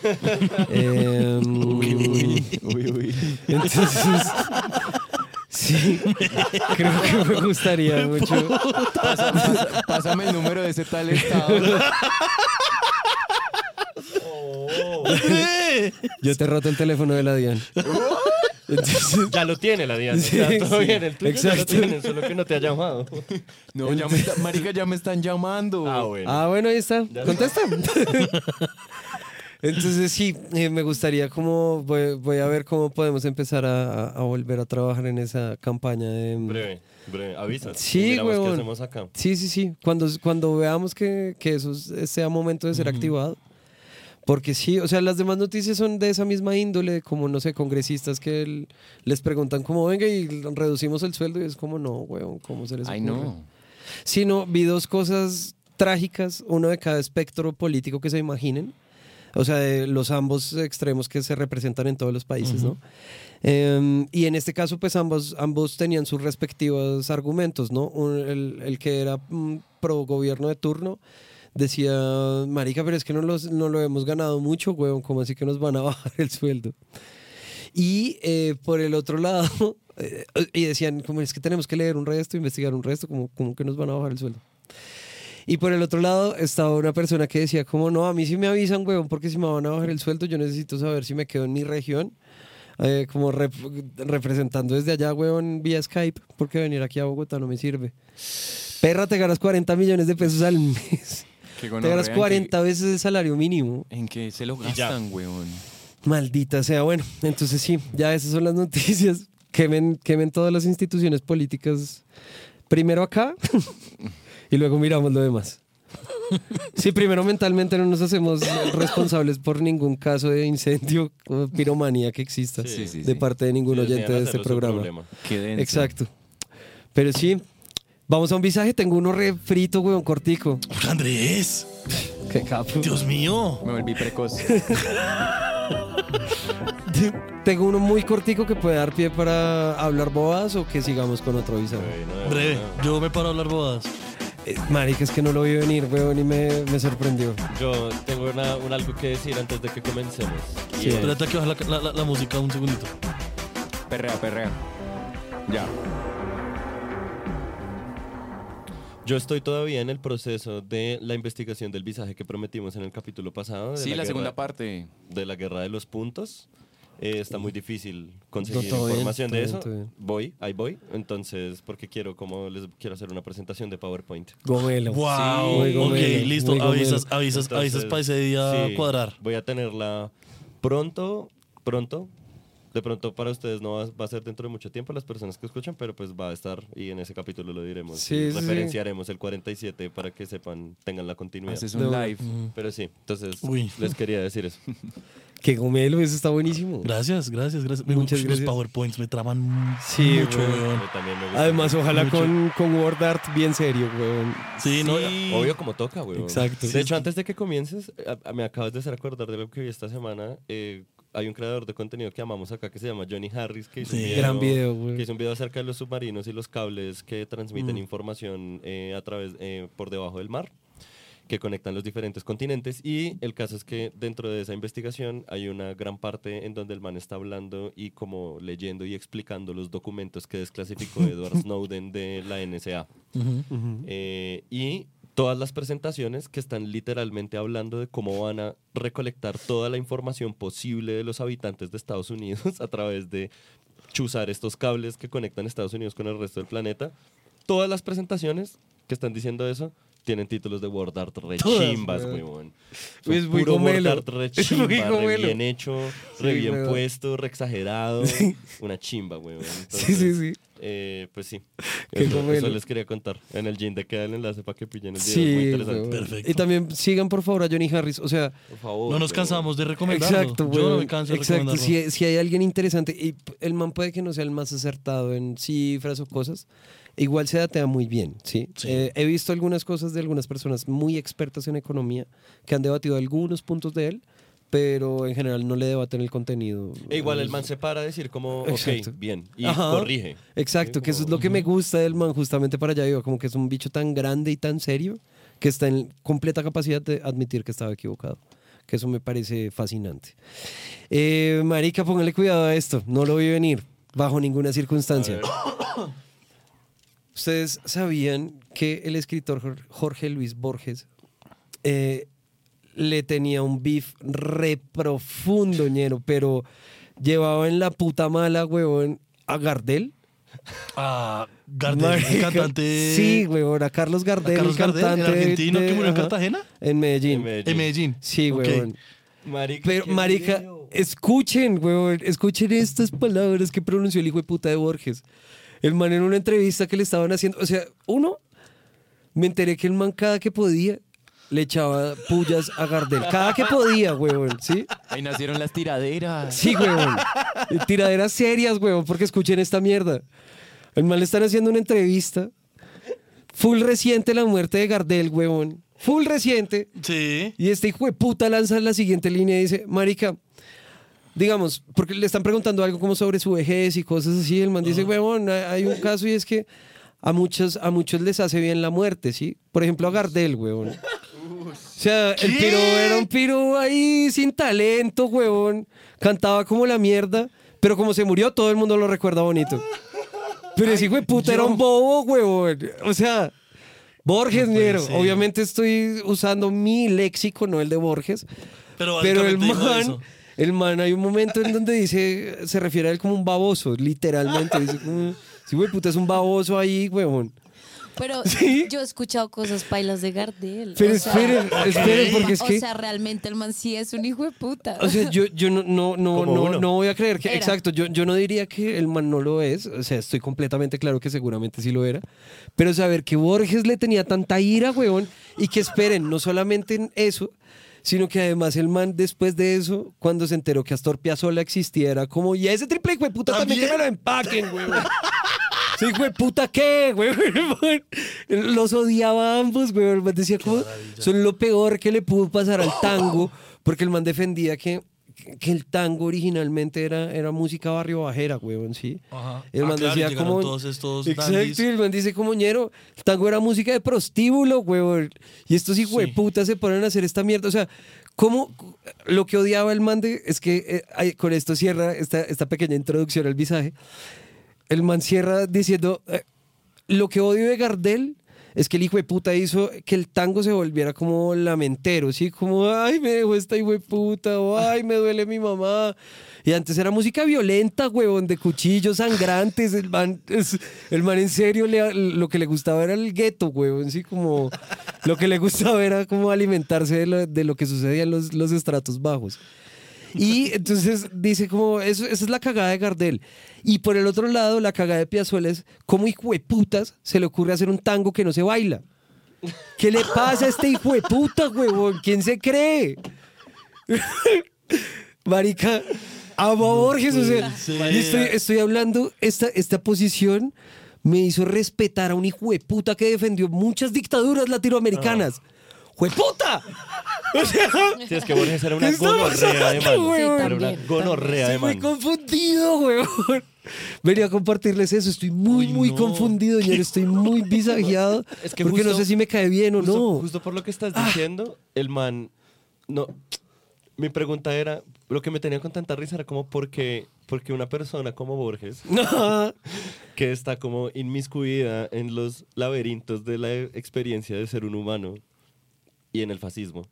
Entonces, sí, creo que me gustaría mucho. Pásame el número de ese tal estado. Yo te roto el teléfono de la DIAN. Entonces, Ya lo tiene la Diana. Sí, ya todo sí, bien, el tuyo ya lo exacto. tiene, solo que no te ha llamado. No, marica, ya me están llamando. bueno, ahí está. Ya Contesta. Entonces sí, me gustaría como voy a ver cómo podemos empezar a volver a trabajar en esa campaña de Breve, avisas. Sí, Y miramos huevón. qué hacemos acá. Sí. Cuando veamos que eso sea momento de ser activado. Porque sí, o sea, las demás noticias son de esa misma índole, como, no sé, congresistas que les preguntan como, venga, y reducimos el sueldo, y es como, no, weón, ¿cómo se les ocurre? Ay, no. Sí, no, vi dos cosas trágicas, uno de cada espectro político que se imaginen, o sea, de los ambos extremos que se representan en todos los países, ¿no? Y en este caso, pues ambos tenían sus respectivos argumentos, ¿no? El que era pro gobierno de turno decía, marica, pero es que no lo hemos ganado mucho, huevón, ¿cómo así que nos van a bajar el sueldo? Y por el otro lado, y decían, como es que tenemos que leer un resto, investigar un resto, como que nos van a bajar el sueldo. Y por el otro lado estaba una persona que decía, como no, a mí sí me avisan, huevón, porque si me van a bajar el sueldo, yo necesito saber si me quedo en mi región, como representando desde allá, huevón, vía Skype, porque venir aquí a Bogotá no me sirve. Perra, te ganas 40 millones de pesos al mes. Qué te gonorrea, ganas 40 veces el salario mínimo. ¿En qué se lo ya. gastan, weón? Maldita sea, bueno, entonces sí, ya esas son las noticias. Quemen todas las instituciones políticas primero acá y luego miramos lo demás. Sí, primero mentalmente no nos hacemos responsables por ningún caso de incendio o piromanía que exista de parte de ningún oyente de este programa. Qué denso. Exacto. Pero sí, vamos a un visaje. Tengo uno refrito, weón, cortico. Uy, Andrés, Qué capo. Dios mío. Me volví precoz. Tengo uno muy cortico que puede dar pie para hablar bobadas o que sigamos con otro visaje. Breve, yo me paro a hablar bobadas. Marica, es que no lo vi venir, weón, y me sorprendió. Yo tengo un algo que decir antes de que comencemos. Sí. Y es- Espérate a que baje la música un segundito. Perrea. Ya. Yo estoy todavía en el proceso de la investigación del visaje que prometimos en el capítulo pasado. De Sí, la guerra- segunda parte. de la guerra de los puntos. Está muy difícil conseguir todo bien, información de todo eso. bien. Ahí voy. Entonces, porque les quiero hacer una presentación de PowerPoint. Gomelo. Wow, muy ok, gomelo, listo. muy gomelo. Avisas Entonces, para ese día sí, cuadrar. Voy a tenerla pronto. De pronto para ustedes no va a ser dentro de mucho tiempo las personas que escuchan, pero pues va a estar y en ese capítulo lo diremos. Sí, y sí. referenciaremos el 47 para que sepan, tengan la continuidad. Haces De un una. live. Pero sí, entonces Uy. les quería decir eso. Qué gomelo, eso está buenísimo. Gracias. Muchas Los gracias. PowerPoints me traman Sí, mucho, weón. weón. A mí también me gusta Además, mucho. ojalá Mucho. con word art bien serio, weón. Sí, no. Obvio como toca, güey. Exacto. De hecho, antes de que comiences, me acabas de hacer acordar de lo que vi esta semana. Hay un creador de contenido que amamos acá que se llama Johnny Harris, que hizo, Sí. Gran video, güey. que hizo un video acerca de los submarinos y los cables que transmiten información a través por debajo del mar, que conectan los diferentes continentes. Y el caso es que dentro de esa investigación hay una gran parte en donde el man está hablando y como leyendo y explicando los documentos que desclasificó Edward Snowden de la NSA. Y todas las presentaciones que están literalmente hablando de cómo van a recolectar toda la información posible de los habitantes de Estados Unidos a través de chuzar estos cables que conectan Estados Unidos con el resto del planeta. Todas las presentaciones que están diciendo eso tienen títulos de word art re Todas, chimbas, weón. weón. Uy, es Son muy puro word gomelo. art re Es muy chimba, re gomelo. bien hecho, re Sí, bien weón. puesto, re exagerado. Una chimba, weón. Sí, sí, sí. Pues sí. Qué Eso gomelo. les quería contar. En el gym de queda el enlace para que pillen el video. es muy Sí, interesante. weón. Perfecto. Y también sigan, por favor, a Johnny Harris. O sea, Por favor. No nos weón. cansamos de recomendarlo. exacto, Yo no weón. me canso de Exacto. recomendarlo. Si hay alguien interesante, y el man puede que no sea el más acertado en cifras o cosas, igual se datea muy bien, ¿sí? Sí. He visto algunas cosas de algunas personas muy expertas en economía que han debatido algunos puntos de él, pero en general no le debaten el contenido. E igual el man se para a decir como, Exacto. ok, bien, y Ajá. corrige. Exacto, que eso es lo que me gusta del man, justamente para allá iba, como que es un bicho tan grande y tan serio que está en completa capacidad de admitir que estaba equivocado. Que eso me parece fascinante. Marica, póngale cuidado a esto, no lo vi venir, bajo ninguna circunstancia. ¿Ustedes sabían que el escritor Jorge Luis Borges le tenía un beef re profundo, ñero, pero llevaba en la puta mala, huevón, a Gardel? Ah, Gardel, Marica, el cantante. Sí, huevón, a Carlos ¿A Gardel, Carlos Gardel, el cantante argentino que murió en ajá, Cartagena? en Medellín. En Medellín. Sí, Ok. huevón. Marica, Pero, qué marica, video. escuchen, huevón, escuchen estas palabras que pronunció el hijo de puta de Borges. El man en una entrevista que le estaban haciendo, o sea, me enteré que el man cada que podía le echaba pullas a Gardel. Cada que podía, huevón, ¿sí? Ahí nacieron las tiraderas. Sí, huevón. Tiraderas serias, huevón, porque escuchen esta mierda. El man le están haciendo una entrevista. Full reciente la muerte de Gardel, huevón. Full reciente. Sí. Y este hijo de puta lanza la siguiente línea y dice, marica, digamos, porque le están preguntando algo como sobre su vejez y cosas así. El man dice, huevón, hay un caso y es que a muchos les hace bien la muerte, ¿sí? Por ejemplo, a Gardel, huevón. O sea, el piro era un piro ahí sin talento, huevón. Cantaba como la mierda, pero como se murió, todo el mundo lo recuerda bonito. Pero ese hijo de puta era un bobo, huevón. O sea, Borges, No puede ñero. ser. Obviamente estoy usando mi léxico, no el de Borges. Pero Pero el básicamente dijo man, eso. el man, hay un momento en donde dice, se refiere a él como un baboso, literalmente. Dice, sí, güey, puta, es un baboso ahí, huevón. Pero ¿Sí? yo he escuchado cosas pailas de Gardel. Pero o sea, esperen, porque es que... O sea, realmente el man sí es un hijo de puta. O sea, yo Como uno. no voy a creer que... Era. Exacto, yo no diría que el man no lo es. O sea, estoy completamente claro que seguramente sí lo era. Pero saber que Borges le tenía tanta ira, weón, y que esperen, no solamente en eso, sino que además el man después de eso, cuando se enteró que Astor Piazzolla existía, era como, y ese triple hijo de puta también que me lo empaquen, weón. Sí, hijo de puta, ¿qué, güey? Los odiaba a ambos, güey. El man decía como, son lo peor que le pudo pasar al tango, porque el man defendía que el tango originalmente era música barrio bajera, güey, ¿sí? Ajá. El man Claro, decía llegaron como... todos estos Exacto, dandies. y el man dice como, ñero, el tango era música de prostíbulo, güey. Y estos hijos de Sí. puta se ponen a hacer esta mierda. O sea, ¿cómo? Lo que odiaba el man es que, con esto cierra esta pequeña introducción al visaje. El man cierra diciendo, lo que odio de Gardel es que el hijo de puta hizo que el tango se volviera como lamentero, ¿sí? Como, ay, me dejó esta hijo de puta, o ay, me duele mi mamá. Y antes era música violenta, huevón, de cuchillos sangrantes. El man en serio, lo que le gustaba era el gueto, huevón, sí, como lo que le gustaba era como alimentarse de lo que sucedía en los estratos bajos. Y entonces dice como, esa es la cagada de Gardel. Y por el otro lado, la cagada de Piazzolla es, ¿cómo hijo de putas se le ocurre hacer un tango que no se baila? ¿Qué le pasa a este hijo de puta, huevón? ¿Quién se cree? Marica, amo a Borges, o sea, ser. y estoy hablando, esta posición me hizo respetar a un hijo de puta que defendió muchas dictaduras latinoamericanas. ¡Jueputa! O sea, Sí, es que Borges era una ¿qué está gonorrea de pasando, man. weón? Era una También, gonorrea de estoy muy man. confundido, weón. Venía a compartirles eso. Estoy muy, Uy, muy no. confundido, ñero. Estoy muy visajeado. Es que porque no justo- sé si me cae bien o Justo, no. justo por lo que estás diciendo, el man... No, mi pregunta era, lo que me tenía con tanta risa era como porque una persona como Borges, No. que está como inmiscuida en los laberintos de la experiencia de ser un humano y en el fascismo,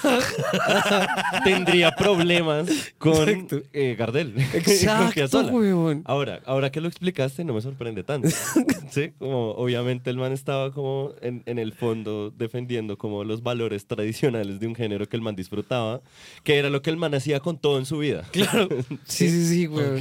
tendría problemas con Exacto. Gardel. con Exacto, Piazzolla. weón. Ahora que lo explicaste no me sorprende tanto. Sí, como obviamente el man estaba como en el fondo defendiendo como los valores tradicionales de un género que el man disfrutaba, que era lo que el man hacía con todo en su vida. Claro. Sí, weón.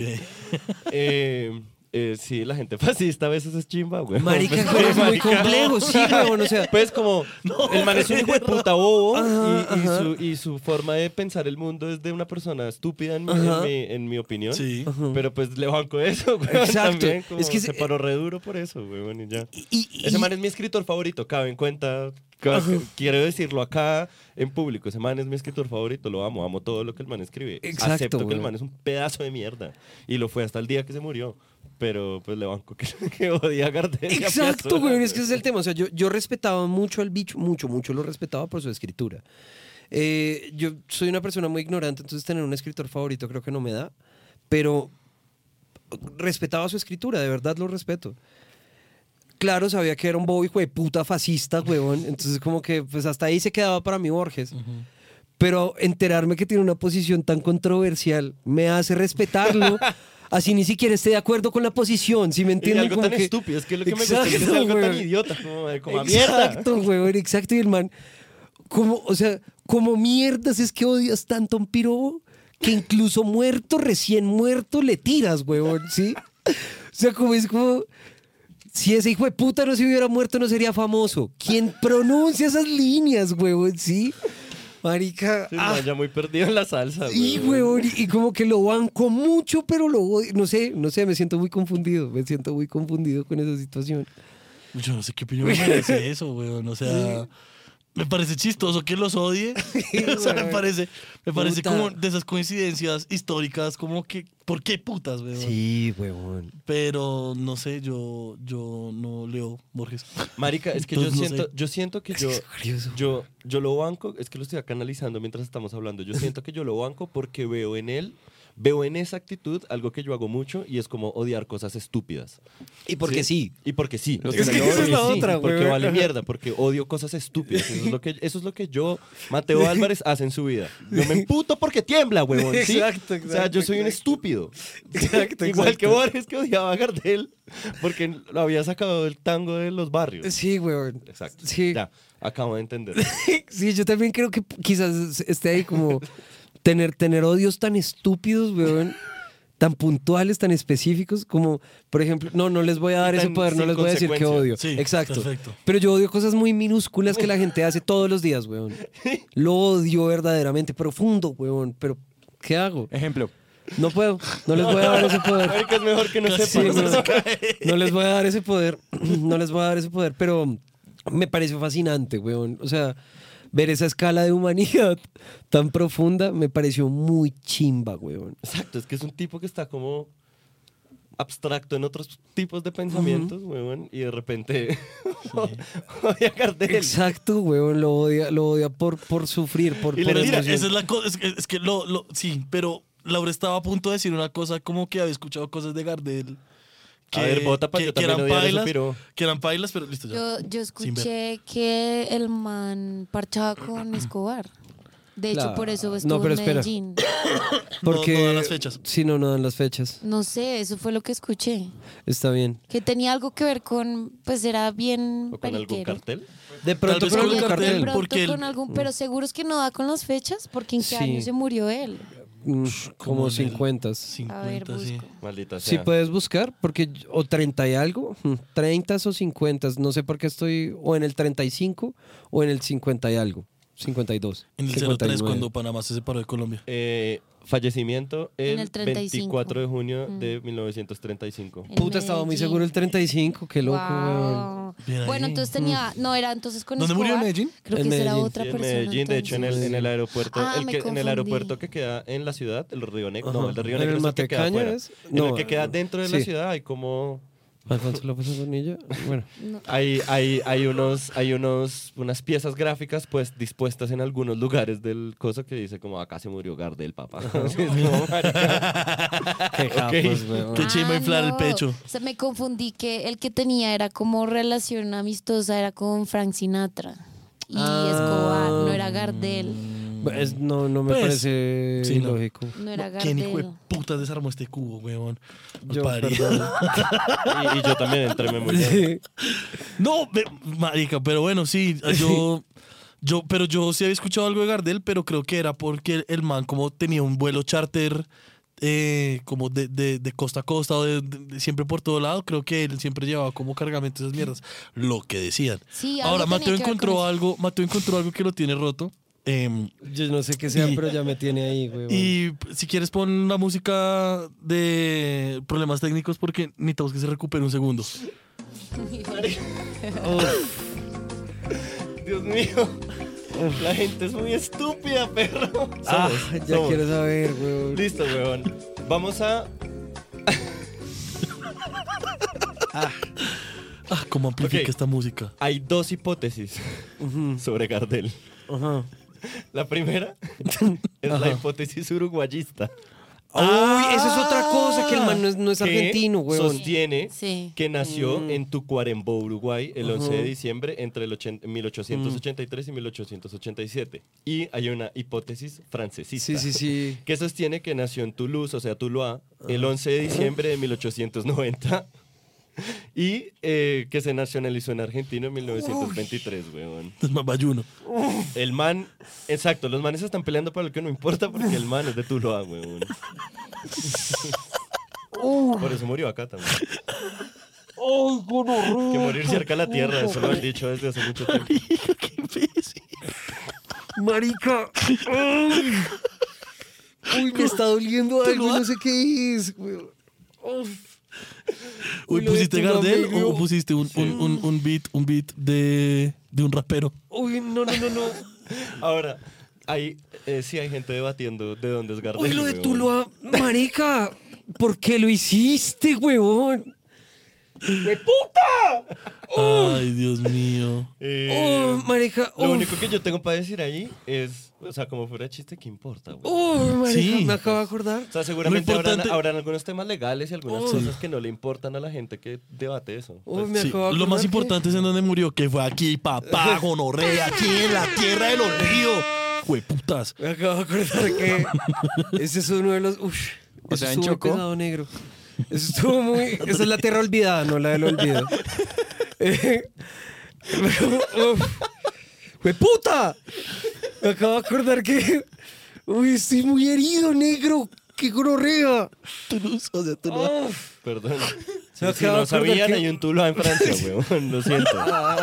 Ok. Sí, la gente fascista a veces es chimba, güey. Marica, Pues, pero es muy marica, complejo, sí, weón. O sea, pues como el man es un hijo de puta bobo Ajá, y ajá. su forma de pensar el mundo es de una persona estúpida Ajá. en mi opinión. Sí. Pero pues le banco eso, güey. Exacto. También, como Es que se paró re duro por eso, güey. Bueno, y ya. y- Ese man es mi escritor favorito, cabe en cuenta. Quiero decirlo acá en público. Ese man es mi escritor favorito, lo amo todo lo que el man escribe. Exacto, Acepto que el güey. man es un pedazo de mierda. Y lo fue hasta el día que se murió. Pero pues le banco que odia a Gardel. y a Exacto, Piazzolla, güey, es que ese es el tema. O sea, yo respetaba mucho al bicho, mucho lo respetaba por su escritura. Yo soy una persona muy ignorante, entonces tener un escritor favorito creo que no me da, pero respetaba su escritura, de verdad lo respeto. Claro, sabía que era un bobo hijo de puta fascista, huevón, entonces como que pues hasta ahí se quedaba para mí Borges. Pero enterarme que tiene una posición tan controversial me hace respetarlo. Así ni siquiera esté de acuerdo con la posición, ¿sí me Y entienden? algo Como tan que- estúpido, es que lo que me gusta es que es Exacto, algo tan güey. idiota, como a mierda. Exacto, güey, exacto. Y el man, o sea, como mierdas es que odias tanto a un piro que incluso muerto, recién muerto, le tiras, huevón, ¿sí? O sea, como es como... Si ese hijo de puta no se hubiera muerto, no sería famoso. ¿Quién pronuncia esas líneas, huevón, sí? Marica... Sí, man, ya muy perdido en la salsa, Y, güey. huevón, y como que lo banco mucho, pero lo odio. No sé, me siento muy confundido. Me siento muy confundido con esa situación. Yo no sé qué opinión me merece eso, weón. O sea, me parece chistoso que los odie. O sea, me parece Puta. como de esas coincidencias históricas, como que, ¿por qué putas, weón? Sí, huevón. Pero no sé, yo no leo Borges. Marica, es que Entonces, no sé. yo siento que Es curioso. yo lo banco, es que lo estoy acá analizando mientras estamos hablando. Yo siento que yo lo banco porque veo en él veo en esa actitud algo que yo hago mucho y es como odiar cosas estúpidas. Y porque sí. Y porque sí. Es que esa es la Porque sí, otra, güey. porque vale mierda, porque odio cosas estúpidas. Eso es lo que yo, Mateo Álvarez, hace en su vida. Yo me emputo porque tiembla, huevón. ¿Sí? Exacto, O sea, yo soy un estúpido. Igual que Borges, que odiaba a Gardel porque lo había sacado del tango de los barrios. Sí, weón. Exacto. Sí. Ya, acabo de entender. Sí, yo también creo que quizás esté ahí como tener odios tan estúpidos, weón, tan puntuales, tan específicos, como, por ejemplo, no les voy a dar Y ese tan poder, no sin les voy a decir que consecuencia. odio. Sí, Exacto. perfecto. Pero yo odio cosas muy minúsculas que la gente hace todos los días, weón. Lo odio verdaderamente, profundo, weón, pero ¿qué hago? Ejemplo. No puedo, no les voy a dar ese poder. Marica, es mejor que no Sí, sepan. no les voy a dar ese poder, no les voy a dar ese poder, pero me pareció fascinante, weón. O sea, ver esa escala de humanidad tan profunda me pareció muy chimba, weón. Exacto, es que es un tipo que está como abstracto en otros tipos de pensamientos, weón, y de repente odia a Gardel. Exacto, weón, lo odia por sufrir, por Y le Mira, emoción. esa es la cosa, es que sí, pero Laura estaba a punto de decir una cosa como que había escuchado cosas de Gardel. A ver, bota pa' yo también odiar ese piro. que eran pailas, pero listo ya. Yo Sin ver. escuché que el man parchaba con Escobar. De hecho, Claro. por eso No, estuvo pero en espera. Medellín. Porque no dan las fechas. Sí, no dan las fechas. No sé, eso fue lo que escuché. Está bien. Que tenía algo que ver con, pues era bien ¿O con algún periquero. cartel? De pronto vez con con algún el De cartel, pronto porque con algún, pero seguro es que no da con las fechas, porque en qué Sí. año se murió él. Como en el 50. A ver, 50, sí. busco. Maldita Sí sea. puedes buscar, porque o 30 y algo, 30 o 50, no sé por qué estoy o en el 35 o en el 50 y algo, 52. En el 03 59. cuando Panamá se separó de Colombia. Fallecimiento En el el 35. 24 de junio de 1935. En Puta, estaba muy Medellín. seguro el 35, qué loco, weón. Wow. Bien Bueno, ahí. entonces tenía, no era entonces con ¿Dónde murió, en Escobar. Medellín? Creo En que esa era Medellín. otra Sí, en persona. Medellín, de hecho, en entonces. el aeropuerto, Ah, en me el confundí. aeropuerto que queda en la ciudad, el Río Negro, no, Ajá. el de Río ¿En Negro el es el que queda Matecaña afuera. es? En No, el que queda dentro de la sí. ciudad hay como... Alfonso López Ordonilla, bueno. Hay unas piezas gráficas pues dispuestas en algunos lugares del coso que dice como acá se murió Gardel, papá. Es como, marica. Qué japos, weón. Qué chimba inflar el pecho. O sea, me confundí que el que tenía era como relación amistosa, era con Frank Sinatra. Y Escobar, no era Gardel. No me Pues, parece sí, no. lógico. No era ¿Quién hijo de Gardel. puta desarmó este cubo, weón? Yo, Parido. perdón. Y yo también entré muy bien. Sí. No, marica, pero bueno, sí, pero yo sí había escuchado algo de Gardel, pero creo que era porque el man como tenía un vuelo charter como de costa a costa o de siempre por todo lado, creo que él siempre llevaba como cargamento esas mierdas, lo que decían. Sí, algo Ahora tenía Mateo que ver con encontró eso. algo que lo tiene roto. Yo no sé qué sea, Y- pero ya me tiene ahí, weón. Y si quieres pon la música de problemas técnicos porque necesitamos que se recupere un segundo. Dios mío. La gente es muy estúpida, perro. Ah, Somos, ya somos. quiero saber, weón. Listo, weón. Vamos a... Ah, ¿cómo amplifica Ok. esta música? Hay dos hipótesis sobre Gardel. Ajá. La primera es la hipótesis uruguayista. Uy, esa es otra cosa, que el man no es que argentino, weón. sostiene Sí. que nació en Tucuarembó, Uruguay, el 11 de diciembre entre el 1883 y 1887. Y hay una hipótesis francesista. Sí. Que sostiene que nació en Toulouse, o sea, Tuluá, el 11 de diciembre de 1890 y que se nacionalizó en Argentina en 1923, weón. Es más bayuno. El man, exacto, los manes están peleando para lo que no importa porque el man es de Tuluá, weón. Por eso murió acá también. Que morir cerca de la tierra, eso lo han dicho desde hace mucho tiempo. ¡Qué imbécil! Marica. Uy, me está doliendo algo, no sé qué es, weón. Uy, lo de ¿pusiste tu Gardel amigo. o pusiste un beat de un rapero? Uy, no. Ahora, sí hay gente debatiendo de dónde es Gardel. Uy, lo de weón. Tuluá, marica. ¿Por qué lo hiciste, huevón? Ay, Dios mío. Marica. Lo único que yo tengo para decir ahí es, o sea, como fuera chiste, ¿qué importa, güey? Marica, Sí. me acabo de acordar. O sea, seguramente Lo importante- habrán algunos temas legales y algunas cosas que no le importan a la gente que debate eso. Uy, Pues, me Sí, acabo de lo más acordar importante es en donde murió, que fue aquí, papá, gonorrea, aquí en la tierra del olvido. Jueputas. Me acabo de acordar que ese es uno de los. Uf, O eso sea, en estuvo Chocó. pesado, negro. Eso estuvo muy. Esa es la tierra olvidada, no la del olvido. ¡Fue puta! Me acabo de acordar que. Uy, estoy muy herido, negro. ¡Qué gonorrea! O sea, tú no. Perdón. Se me Si acaba de no acordar sabían, que- hay un Tuluá en Francia, weón. Lo siento.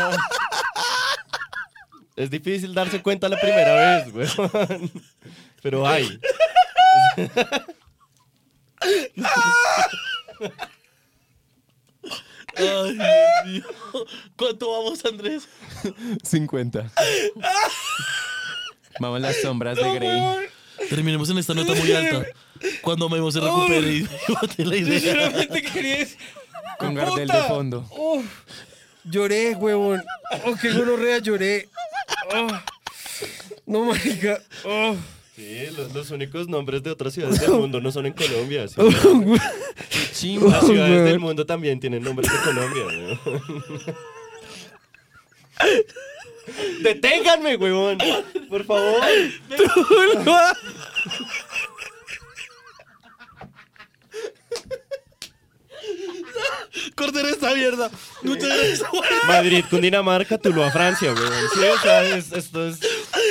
Es difícil darse cuenta la primera vez, weón. Pero hay. Ay, Dios mío. ¿Cuánto vamos, Andrés? 50. Vamos las sombras de Grey. Terminemos en esta nota muy alta. Cuando Memo se recupere y bate la idea. Solamente quería decir. Con Gardel de fondo. Uf, lloré, huevón. Oh, qué gonorrea, lloré. Oh. No, marica. Oh. Sí, los únicos nombres de otras ciudades del mundo no son en Colombia. ¿sí? Chimba. Las ciudades weón. del mundo también tienen nombres de Colombia, weón. Deténganme, huevón. Por favor. Corten esta mierda. Muchas gracias. Madrid, Cundinamarca, Tuluá, Francia, weón. Sí, o sea, esto es...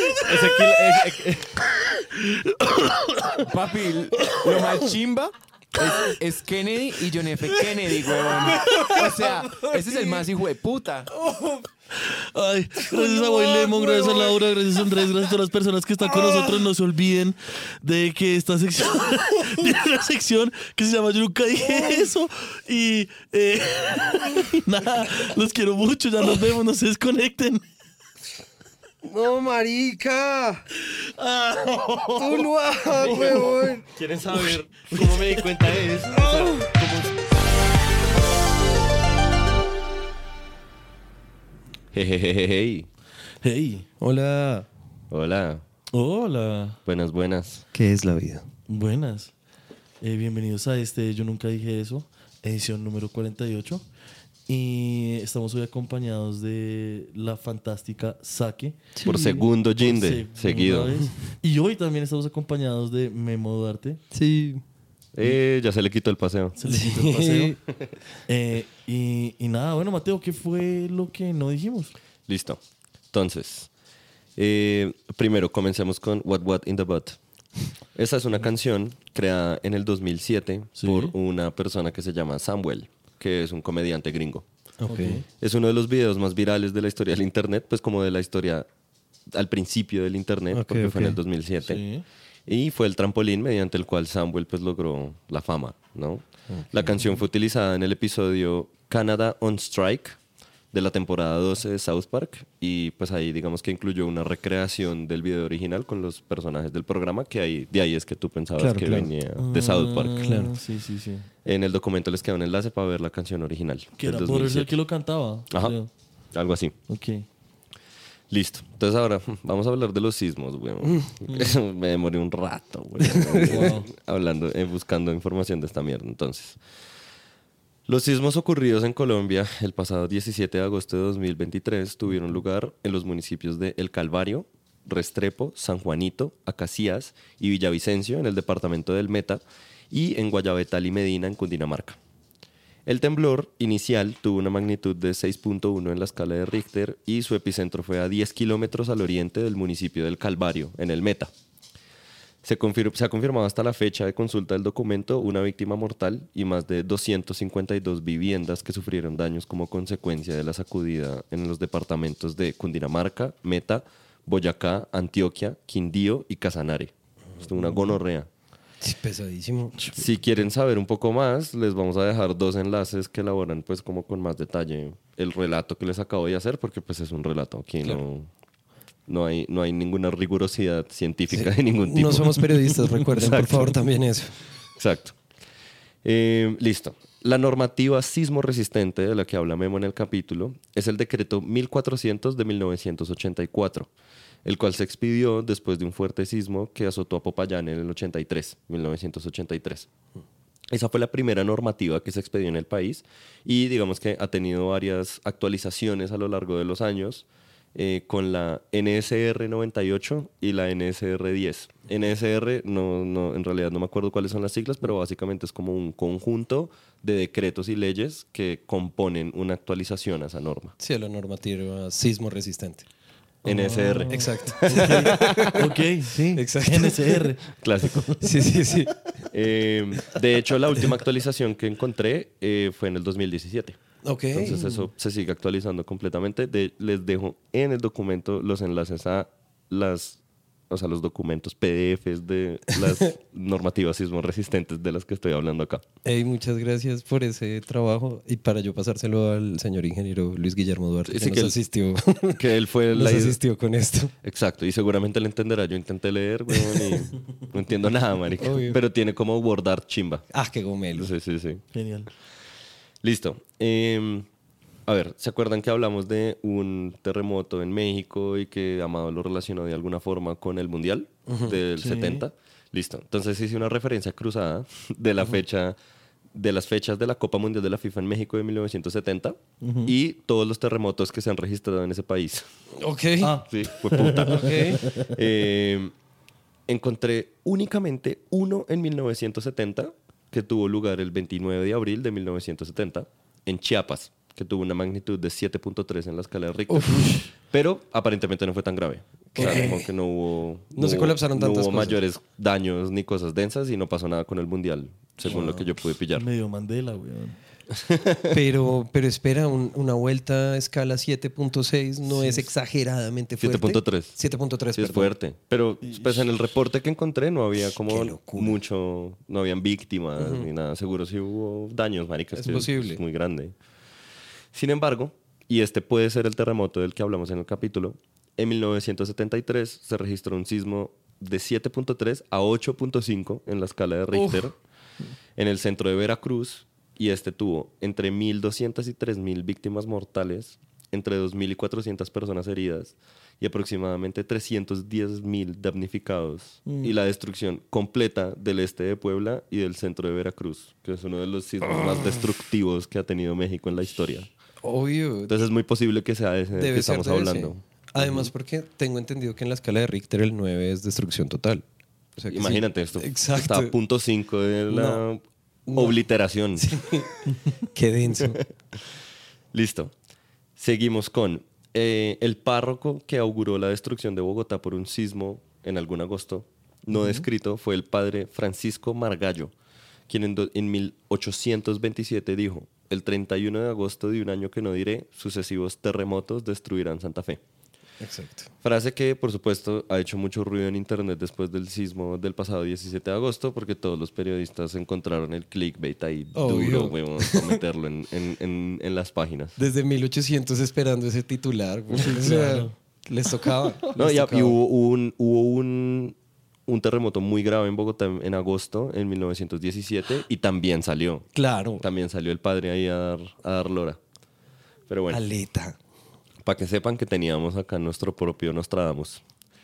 Papi, lo más chimba es Kennedy y John F. Kennedy, huevón. O sea, ese es el más hijo de puta. Ay, gracias a Boy Lemon, gracias a Laura, gracias a Andrés, gracias a todas las personas que están con nosotros. No se olviden de que esta sección tiene una sección que se llama Yo nunca dije eso. Y nada, los quiero mucho, ya nos vemos, no se desconecten. No, marica. Tuluá, huevón. ¿Quieren saber cómo me di cuenta de eso? O sea, ¿cómo... Jejejeje. Hey, Hola. Hola. hola, Buenas, buenas. ¿Qué es la vida? buenas. Bienvenidos a este Yo nunca dije eso, edición número 48. Y estamos hoy acompañados de la fantástica Sake. Por segundo Por Jinde, segunda seguido. vez. Y hoy también estamos acompañados de Memo Duarte. Sí. Ya se le quitó el paseo. Se le quitó el paseo. Y nada, bueno, Mateo, ¿qué fue lo que no dijimos? Listo. Entonces, primero comencemos con What in the Butt. Esta es una canción creada en el 2007 Sí. por una persona que se llama Samuel, que es un comediante gringo. Ok. Es uno de los videos más virales de la historia del internet, pues como de la historia al principio del internet, Ok, porque fue en ok. el 2007. Sí. Y fue el trampolín mediante el cual Samuel pues logró la fama, ¿no? La canción fue utilizada en el episodio Canada on Strike de la temporada 12 de South Park y pues ahí digamos que incluyó una recreación del video original con los personajes del programa que ahí, de ahí es que tú pensabas Claro, que claro. venía de South Park. Claro. Sí, sí, sí. En el documento les queda un enlace para ver la canción original. Que del era por el 2007. que lo cantaba. Ajá, creo. algo así. Ok. Listo. Entonces ahora vamos a hablar de los sismos, güey. Me demoré un rato, güey. Wow. Hablando, buscando información de esta mierda. Entonces, los sismos ocurridos en Colombia el pasado 17 de agosto de 2023 tuvieron lugar en los municipios de El Calvario, Restrepo, San Juanito, Acacías y Villavicencio en el departamento del Meta y en Guayabetal y Medina en Cundinamarca. El temblor inicial tuvo una magnitud de 6.1 en la escala de Richter y su epicentro fue a 10 kilómetros al oriente del municipio del Calvario, en el Meta. Se ha confirmado hasta la fecha de consulta del documento una víctima mortal y más de 252 viviendas que sufrieron daños como consecuencia de la sacudida en los departamentos de Cundinamarca, Meta, Boyacá, Antioquia, Quindío y Casanare. Es una gonorrea. Sí, pesadísimo. Si quieren saber un poco más, les vamos a dejar dos enlaces que elaboran pues como con más detalle el relato que les acabo de hacer, porque pues es un relato, aquí no hay ninguna rigurosidad científica de ningún tipo. No somos periodistas, recuerden, por Exacto. favor, también eso. Exacto. Listo. La normativa sismo resistente de la que habla Memo en el capítulo es el decreto 1400 de 1984, el cual se expidió después de un fuerte sismo que azotó a Popayán en el 1983. Esa fue la primera normativa que se expedió en el país y digamos que ha tenido varias actualizaciones a lo largo de los años con la NSR 98 y la NSR 10. NSR, en realidad no me acuerdo cuáles son las siglas, pero básicamente es como un conjunto de decretos y leyes que componen una actualización a esa norma. Sí, la normativa sismo resistente. NSR. Exacto. Ok, sí. Exacto. NSR. Clásico. Sí, sí, sí. De hecho, la última actualización que encontré fue en el 2017. Ok. Entonces eso se sigue actualizando completamente. Les dejo en el documento los enlaces a los documentos PDFs de las normativas sismo resistentes de las que estoy hablando acá. Hey, muchas gracias por ese trabajo y para yo pasárselo al señor ingeniero Luis Guillermo Duarte, Sí, que que nos asistió. Que él fue Nos asistió con esto. Exacto, y seguramente le entenderá. Yo intenté leer, weón, y no entiendo nada, marica. Obvio. Pero tiene como bordar chimba. Ah, qué gomelo. Sí, sí, sí. Genial. Listo. A ver, ¿se acuerdan que hablamos de un terremoto en México y que Amado lo relacionó de alguna forma con el Mundial del Sí. 70? Listo. Entonces hice una referencia cruzada de la fecha, de las fechas de la Copa Mundial de la FIFA en México de 1970 y todos los terremotos que se han registrado en ese país. Ok. Ah, Sí, fue puta. Ok. Encontré únicamente uno en 1970 que tuvo lugar el 29 de abril de 1970 en Chiapas, que tuvo una magnitud de 7.3 en la escala de Richter. Pero aparentemente no fue tan grave. O sea, como que no hubo... No se colapsaron tantas No hubo cosas. mayores daños ni cosas densas y no pasó nada con el Mundial, según lo que yo pude pillar. medio Mandela, weón. Pero espera, una vuelta a escala 7.6 no es exageradamente fuerte. 7.3. 7.3, Sí, es perdón. fuerte. Pero pues en el reporte que encontré no había Qué como locura. mucho, no habían víctimas ni nada. Seguro sí hubo daños, maricas. Es que posible. Es muy grande. Sin embargo, y este puede ser el terremoto del que hablamos en el capítulo, en 1973 se registró un sismo de 7.3 a 8.5 en la escala de Richter en el centro de Veracruz y este tuvo entre 1.200 y 3.000 víctimas mortales, entre 2.000 y 400 personas heridas y aproximadamente 310.000 damnificados y la destrucción completa del este de Puebla y del centro de Veracruz, que es uno de los sismos más destructivos que ha tenido México en la historia. Obvio. Entonces es muy posible que sea ese del que Debe ser estamos de ese. hablando. Además, porque tengo entendido que en la escala de Richter el 9 es destrucción total. O sea que Imagínate sí. esto. Exacto. Está a punto 5 de la obliteración. Qué denso. Listo. Seguimos con el párroco que auguró la destrucción de Bogotá por un sismo en algún agosto no descrito fue el padre Francisco Margallo, quien en 1827 dijo: el 31 de agosto de un año que no diré, sucesivos terremotos destruirán Santa Fe. Exacto. Frase que, por supuesto, ha hecho mucho ruido en internet después del sismo del pasado 17 de agosto, porque todos los periodistas encontraron el clickbait ahí Obvio. duro, huevón, para meterlo en las páginas. Desde 1800 esperando ese titular. güey. O sea, les tocaba. No, les y tocaba. hubo un terremoto muy grave en Bogotá en agosto, en 1917, y también salió. Claro. También salió el padre ahí a dar lora. Pero bueno. Aleta. Para que sepan que teníamos acá nuestro propio Nostradamus.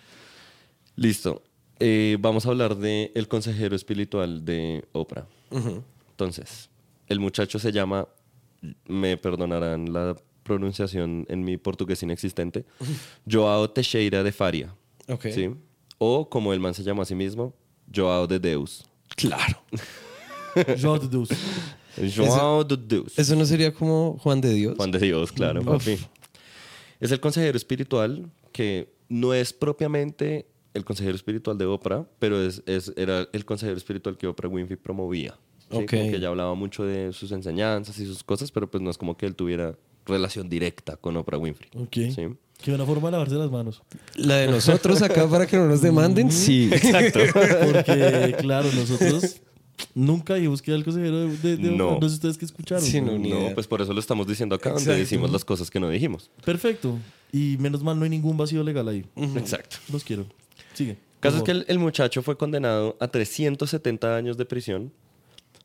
Listo. Vamos a hablar de el consejero espiritual de Oprah. Entonces, el muchacho se llama, me perdonarán la pronunciación en mi portugués inexistente, Joao Teixeira de Faria. Ok. ¿Sí? O, como el man se llama a sí mismo, Joao de Deus. Claro. Joao de Deus. Joao de Deus. ¿Eso no sería como Juan de Dios? Juan de Dios, claro, papi. Es el consejero espiritual que no es propiamente el consejero espiritual de Oprah, pero era el consejero espiritual que Oprah Winfrey promovía. ¿sí? Ok. Como que ella hablaba mucho de sus enseñanzas y sus cosas, pero pues no es como que él tuviera relación directa con Oprah Winfrey. Ok. ¿sí? Qué buena forma de lavarse las manos. La de nosotros acá para que no nos demanden, sí. Exacto. Porque, claro, nosotros nunca y busqué al consejero de No. no sé ustedes qué escucharon. Sí, güey. no, ni No, idea. pues por eso lo estamos diciendo acá, donde Exacto. decimos las cosas que no dijimos. Perfecto. Y menos mal no hay ningún vacío legal ahí. Exacto. Los quiero. Sigue. Caso es Por que favor. el muchacho fue condenado a 370 años de prisión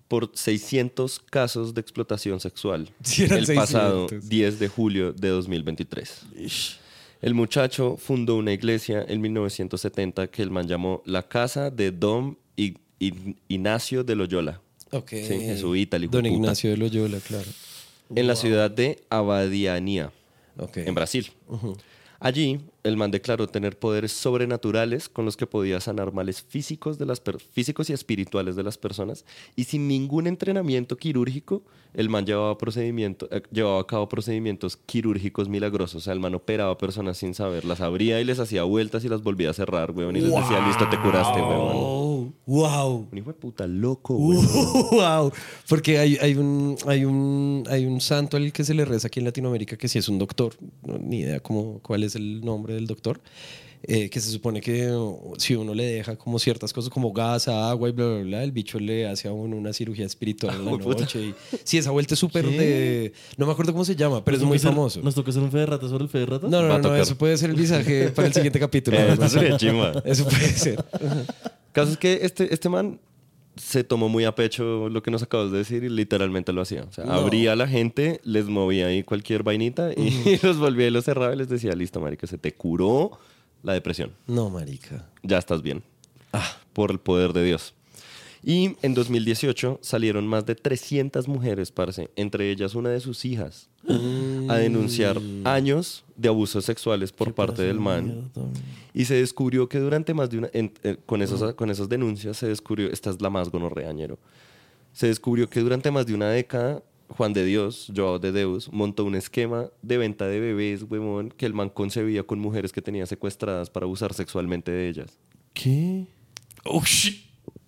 por 600 casos de explotación sexual Sí, eran el pasado 600. 10 de julio de 2023. El muchacho fundó una iglesia en 1970 que el man llamó la Casa de Dom Ignacio de Loyola. Ok. Sí, en su Italy, Don hijueputa. Ignacio de Loyola, claro. En la ciudad de Abadiania, Ok. en Brasil. Allí, el man declaró tener poderes sobrenaturales con los que podía sanar males físicos, físicos y espirituales de las personas. Y sin ningún entrenamiento quirúrgico, el man llevaba a cabo procedimientos quirúrgicos milagrosos. O sea, el man operaba a personas sin saber. Las abría y les hacía vueltas y las volvía a cerrar, weón. Y les decía, listo, te curaste, weón. Oh, wow. Un hijo de puta loco, weón. Wow. Porque hay un santo al que se le reza aquí en Latinoamérica que sí es un doctor. No, ni idea cuál es el nombre del doctor. Que se supone que si uno le deja como ciertas cosas como gas, agua y bla, bla, bla, el bicho le hace a uno una cirugía espiritual en la noche. Y, sí, esa vuelta es súper de... No me acuerdo cómo se llama, pero es muy famoso. ¿Nos toca hacer un fe de ratas sobre el fe de ratas? No, Va no, a no, tocar. eso puede ser el visaje para el siguiente capítulo. Esto sería chimba. Eso puede ser. Caso es que este man se tomó muy a pecho lo que nos acabas de decir y literalmente lo hacía. O sea, abría a la gente, les movía ahí cualquier vainita y los volvía y los cerraba y les decía, listo, marica, se te curó la depresión. No, marica. Ya estás bien. Por el poder de Dios. Y en 2018 salieron más de 300 mujeres, parce, entre ellas una de sus hijas, a denunciar años de abusos sexuales por parte del man. Y se descubrió que durante más de una... con esas denuncias se descubrió... Esta es la más gonorreañero. Se descubrió que durante más de una década, Juan de Dios, Joao de Deus, montó un esquema de venta de bebés, huevón, que el man concebía con mujeres que tenía secuestradas para abusar sexualmente de ellas. ¿Qué? Oh, shit.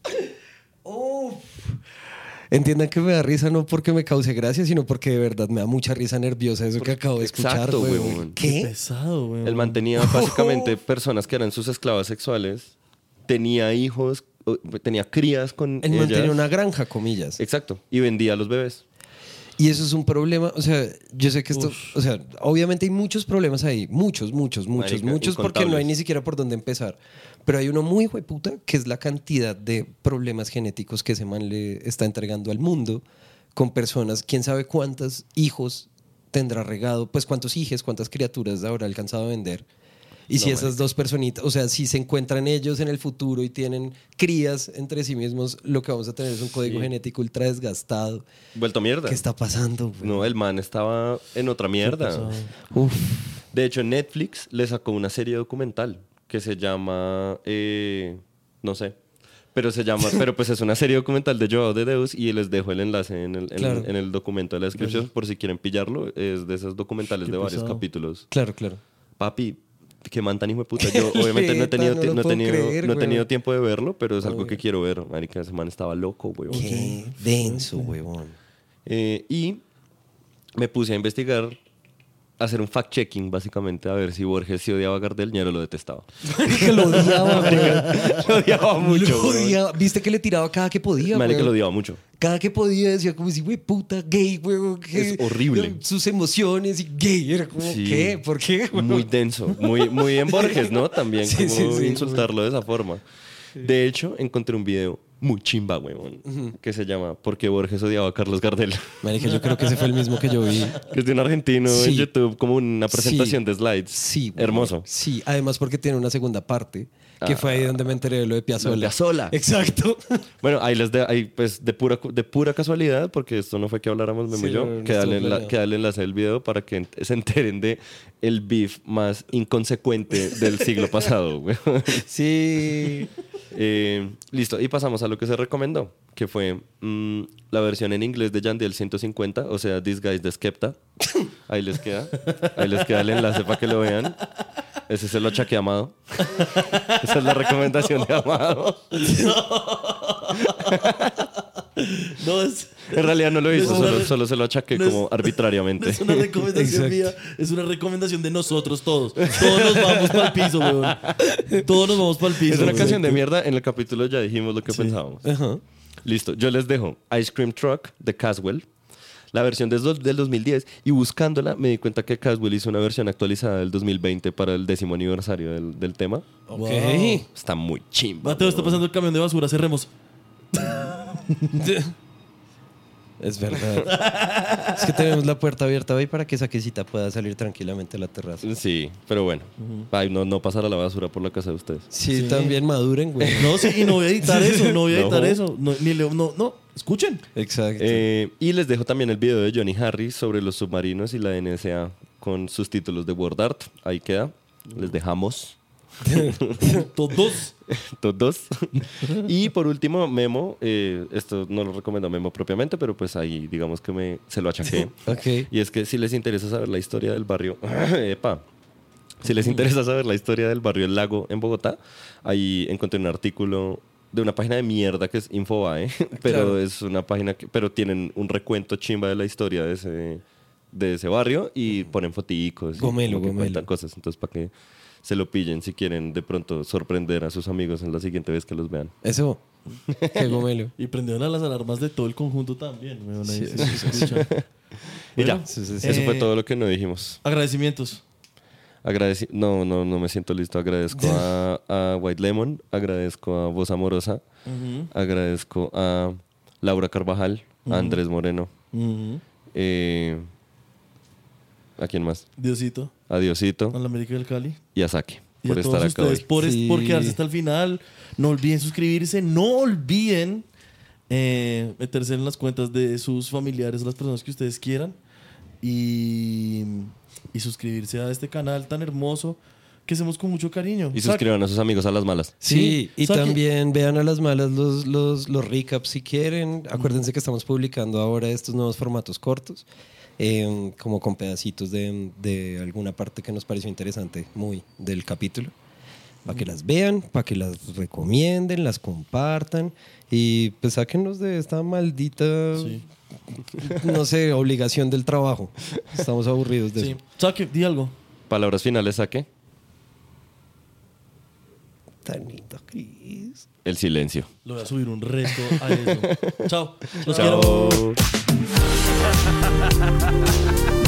Entiendan que me da risa no porque me cause gracia, sino porque de verdad me da mucha risa nerviosa eso que acabo de escuchar. Exacto, huevón. huevón. Qué ¿Qué? pesado, weón. Él mantenía básicamente personas que eran sus esclavas sexuales, tenía hijos, tenía crías con Él ellas. mantenía una granja, comillas. Exacto, y vendía a los bebés. Y eso es un problema, o sea, yo sé que esto, o sea, obviamente hay muchos problemas ahí, muchos, Marica, porque no hay incontables. ni siquiera por dónde empezar. Pero hay uno muy hueputa, que es la cantidad de problemas genéticos que ese man le está entregando al mundo con personas, quién sabe cuántos hijos tendrá regado, pues cuántos hijos, cuántas criaturas habrá alcanzado a vender. Y si esas dos personitas, o sea, si se encuentran ellos en el futuro y tienen crías entre sí mismos, lo que vamos a tener es un código genético ultra desgastado. Vuelto mierda. ¿Qué está pasando, güey? No, el man estaba en otra mierda. Uf. De hecho, Netflix le sacó una serie documental que se llama, no sé, pero pues es una serie documental de Joao de Deus y les dejo el enlace en el documento de la descripción por si quieren pillarlo. Es de esos documentales Qué de varios pesado. capítulos. Claro, claro. Papi, qué man tan hijo de puta. Yo obviamente no he tenido, Neta, no lo no he puedo tenido, creer, no he tenido weón. tiempo de verlo, pero es algo que quiero ver. Marica, ese man estaba loco, weón. Qué denso, huevón. Y me puse a investigar, a hacer un fact-checking, básicamente, a ver si Borges sí odiaba a Gardel, Ñero lo detestaba. Que lo odiaba, güey. Lo odiaba mucho, Lo weón. odiaba. Viste que le tiraba cada que podía, Marica, güey. lo odiaba mucho. Cada que podía decía como si, güey, puta, gay, güey. Es horrible. Sus emociones y gay. Era como, Sí. ¿qué? ¿Por qué? güey? Muy denso, muy en Borges, ¿no? También Sí, como sí, sí, insultarlo de esa forma. De hecho, encontré un video muy chimba, weón, que se llama ¿Por qué Borges odiaba a Carlos Gardel? Marica, yo creo que ese fue el mismo que yo vi. Que es de un argentino Sí. en YouTube, como una presentación Sí. de slides. Sí. güey. Hermoso. Sí, además porque tiene una segunda parte, que fue ahí donde me enteré de lo de Piazzolla. Lo de Piazzolla. Exacto. Bueno, ahí pues de pura casualidad, porque esto no fue que habláramos Memo Sí, y yo, no, que estuvo dale el planeado. enlace del video para que se enteren de el beef más inconsecuente del siglo pasado, güey. Sí. Listo, y pasamos a lo que se recomendó, que fue la versión en inglés de Yandel 150, o sea, This Guy de Skepta. Ahí les queda el enlace para que lo vean. Ese se lo achaqué a Amado. Esa es la recomendación de Amado. No, es, En realidad no lo hizo, No es una- solo se lo achaqué no es- como no arbitrariamente. es una recomendación Exacto. mía, es una recomendación de nosotros todos. Todos nos vamos para el piso, weón. Todos nos vamos para el piso. Es una weón. canción de mierda. En el capítulo ya dijimos lo que pensábamos. Ajá. Listo, yo les dejo Ice Cream Truck de Caswell, la versión del 2010, y buscándola me di cuenta que Caswell hizo una versión actualizada del 2020 para el 10º aniversario del tema. Ok. Wow. Está muy chimba. Mateo, está pasando el camión de basura, cerremos. Es verdad. Es que tenemos la puerta abierta hoy para que esa quesita pueda salir tranquilamente a la terraza. Sí, pero bueno. Ay, no pasar a la basura por la casa de ustedes. Sí, también maduren, güey. No, sí, y no voy a editar eso, no voy a editar No. eso. No, escuchen. Exacto. Y les dejo también el video de Johnny Harris sobre los submarinos y la NSA con sus títulos de Word Art. Ahí queda. Les dejamos. Todos. Todos. Y por último, Memo. Esto no lo recomiendo Memo propiamente, pero pues ahí digamos que se lo achaqué. Ok. Y es que si les interesa saber la historia del barrio... Epa. Si les interesa saber la historia del barrio El Lago en Bogotá, ahí encontré un artículo de una página de mierda que es Infobae, pero Claro. es una página pero tienen un recuento chimba de la historia de ese barrio y ponen foticos y Gomelo, como que gomelo. cuentan cosas. Entonces, para que se lo pillen si quieren de pronto sorprender a sus amigos en la siguiente vez que los vean. Eso. Qué gomelo. Y prendieron a las alarmas de todo el conjunto también. weón, ahí Sí, se escucha. Y Bueno, ya, sí, sí, sí. eso fue todo lo que no dijimos. Agradecimientos. No me siento listo. Agradezco a White Lemon, agradezco a Voz Amorosa, agradezco a Laura Carvajal, a Andrés Moreno. ¿A quién más? Diosito, A Diosito a la América del Cali. y a Saque Y por a estar todos acá ustedes hoy. Sí. por quedarse hasta el final. No olviden suscribirse. No olviden meterse en las cuentas de sus familiares, las personas que ustedes quieran. Y suscribirse a este canal tan hermoso que hacemos con mucho cariño. Y suscriban a sus amigos a las malas. Sí, y Saque. también vean a las malas los recaps si quieren. Acuérdense que estamos publicando ahora estos nuevos formatos cortos, como con pedacitos de alguna parte que nos pareció interesante muy del capítulo. Para que las vean, para que las recomienden, las compartan y pues sáquennos de esta maldita, Sí. no sé, obligación del trabajo. Estamos aburridos de Sí. eso. Saque, di algo. Palabras finales, Saque. Tan lindo, Cris. El silencio. Le voy a subir un reto a eso. Chao. Los quiero. Chao.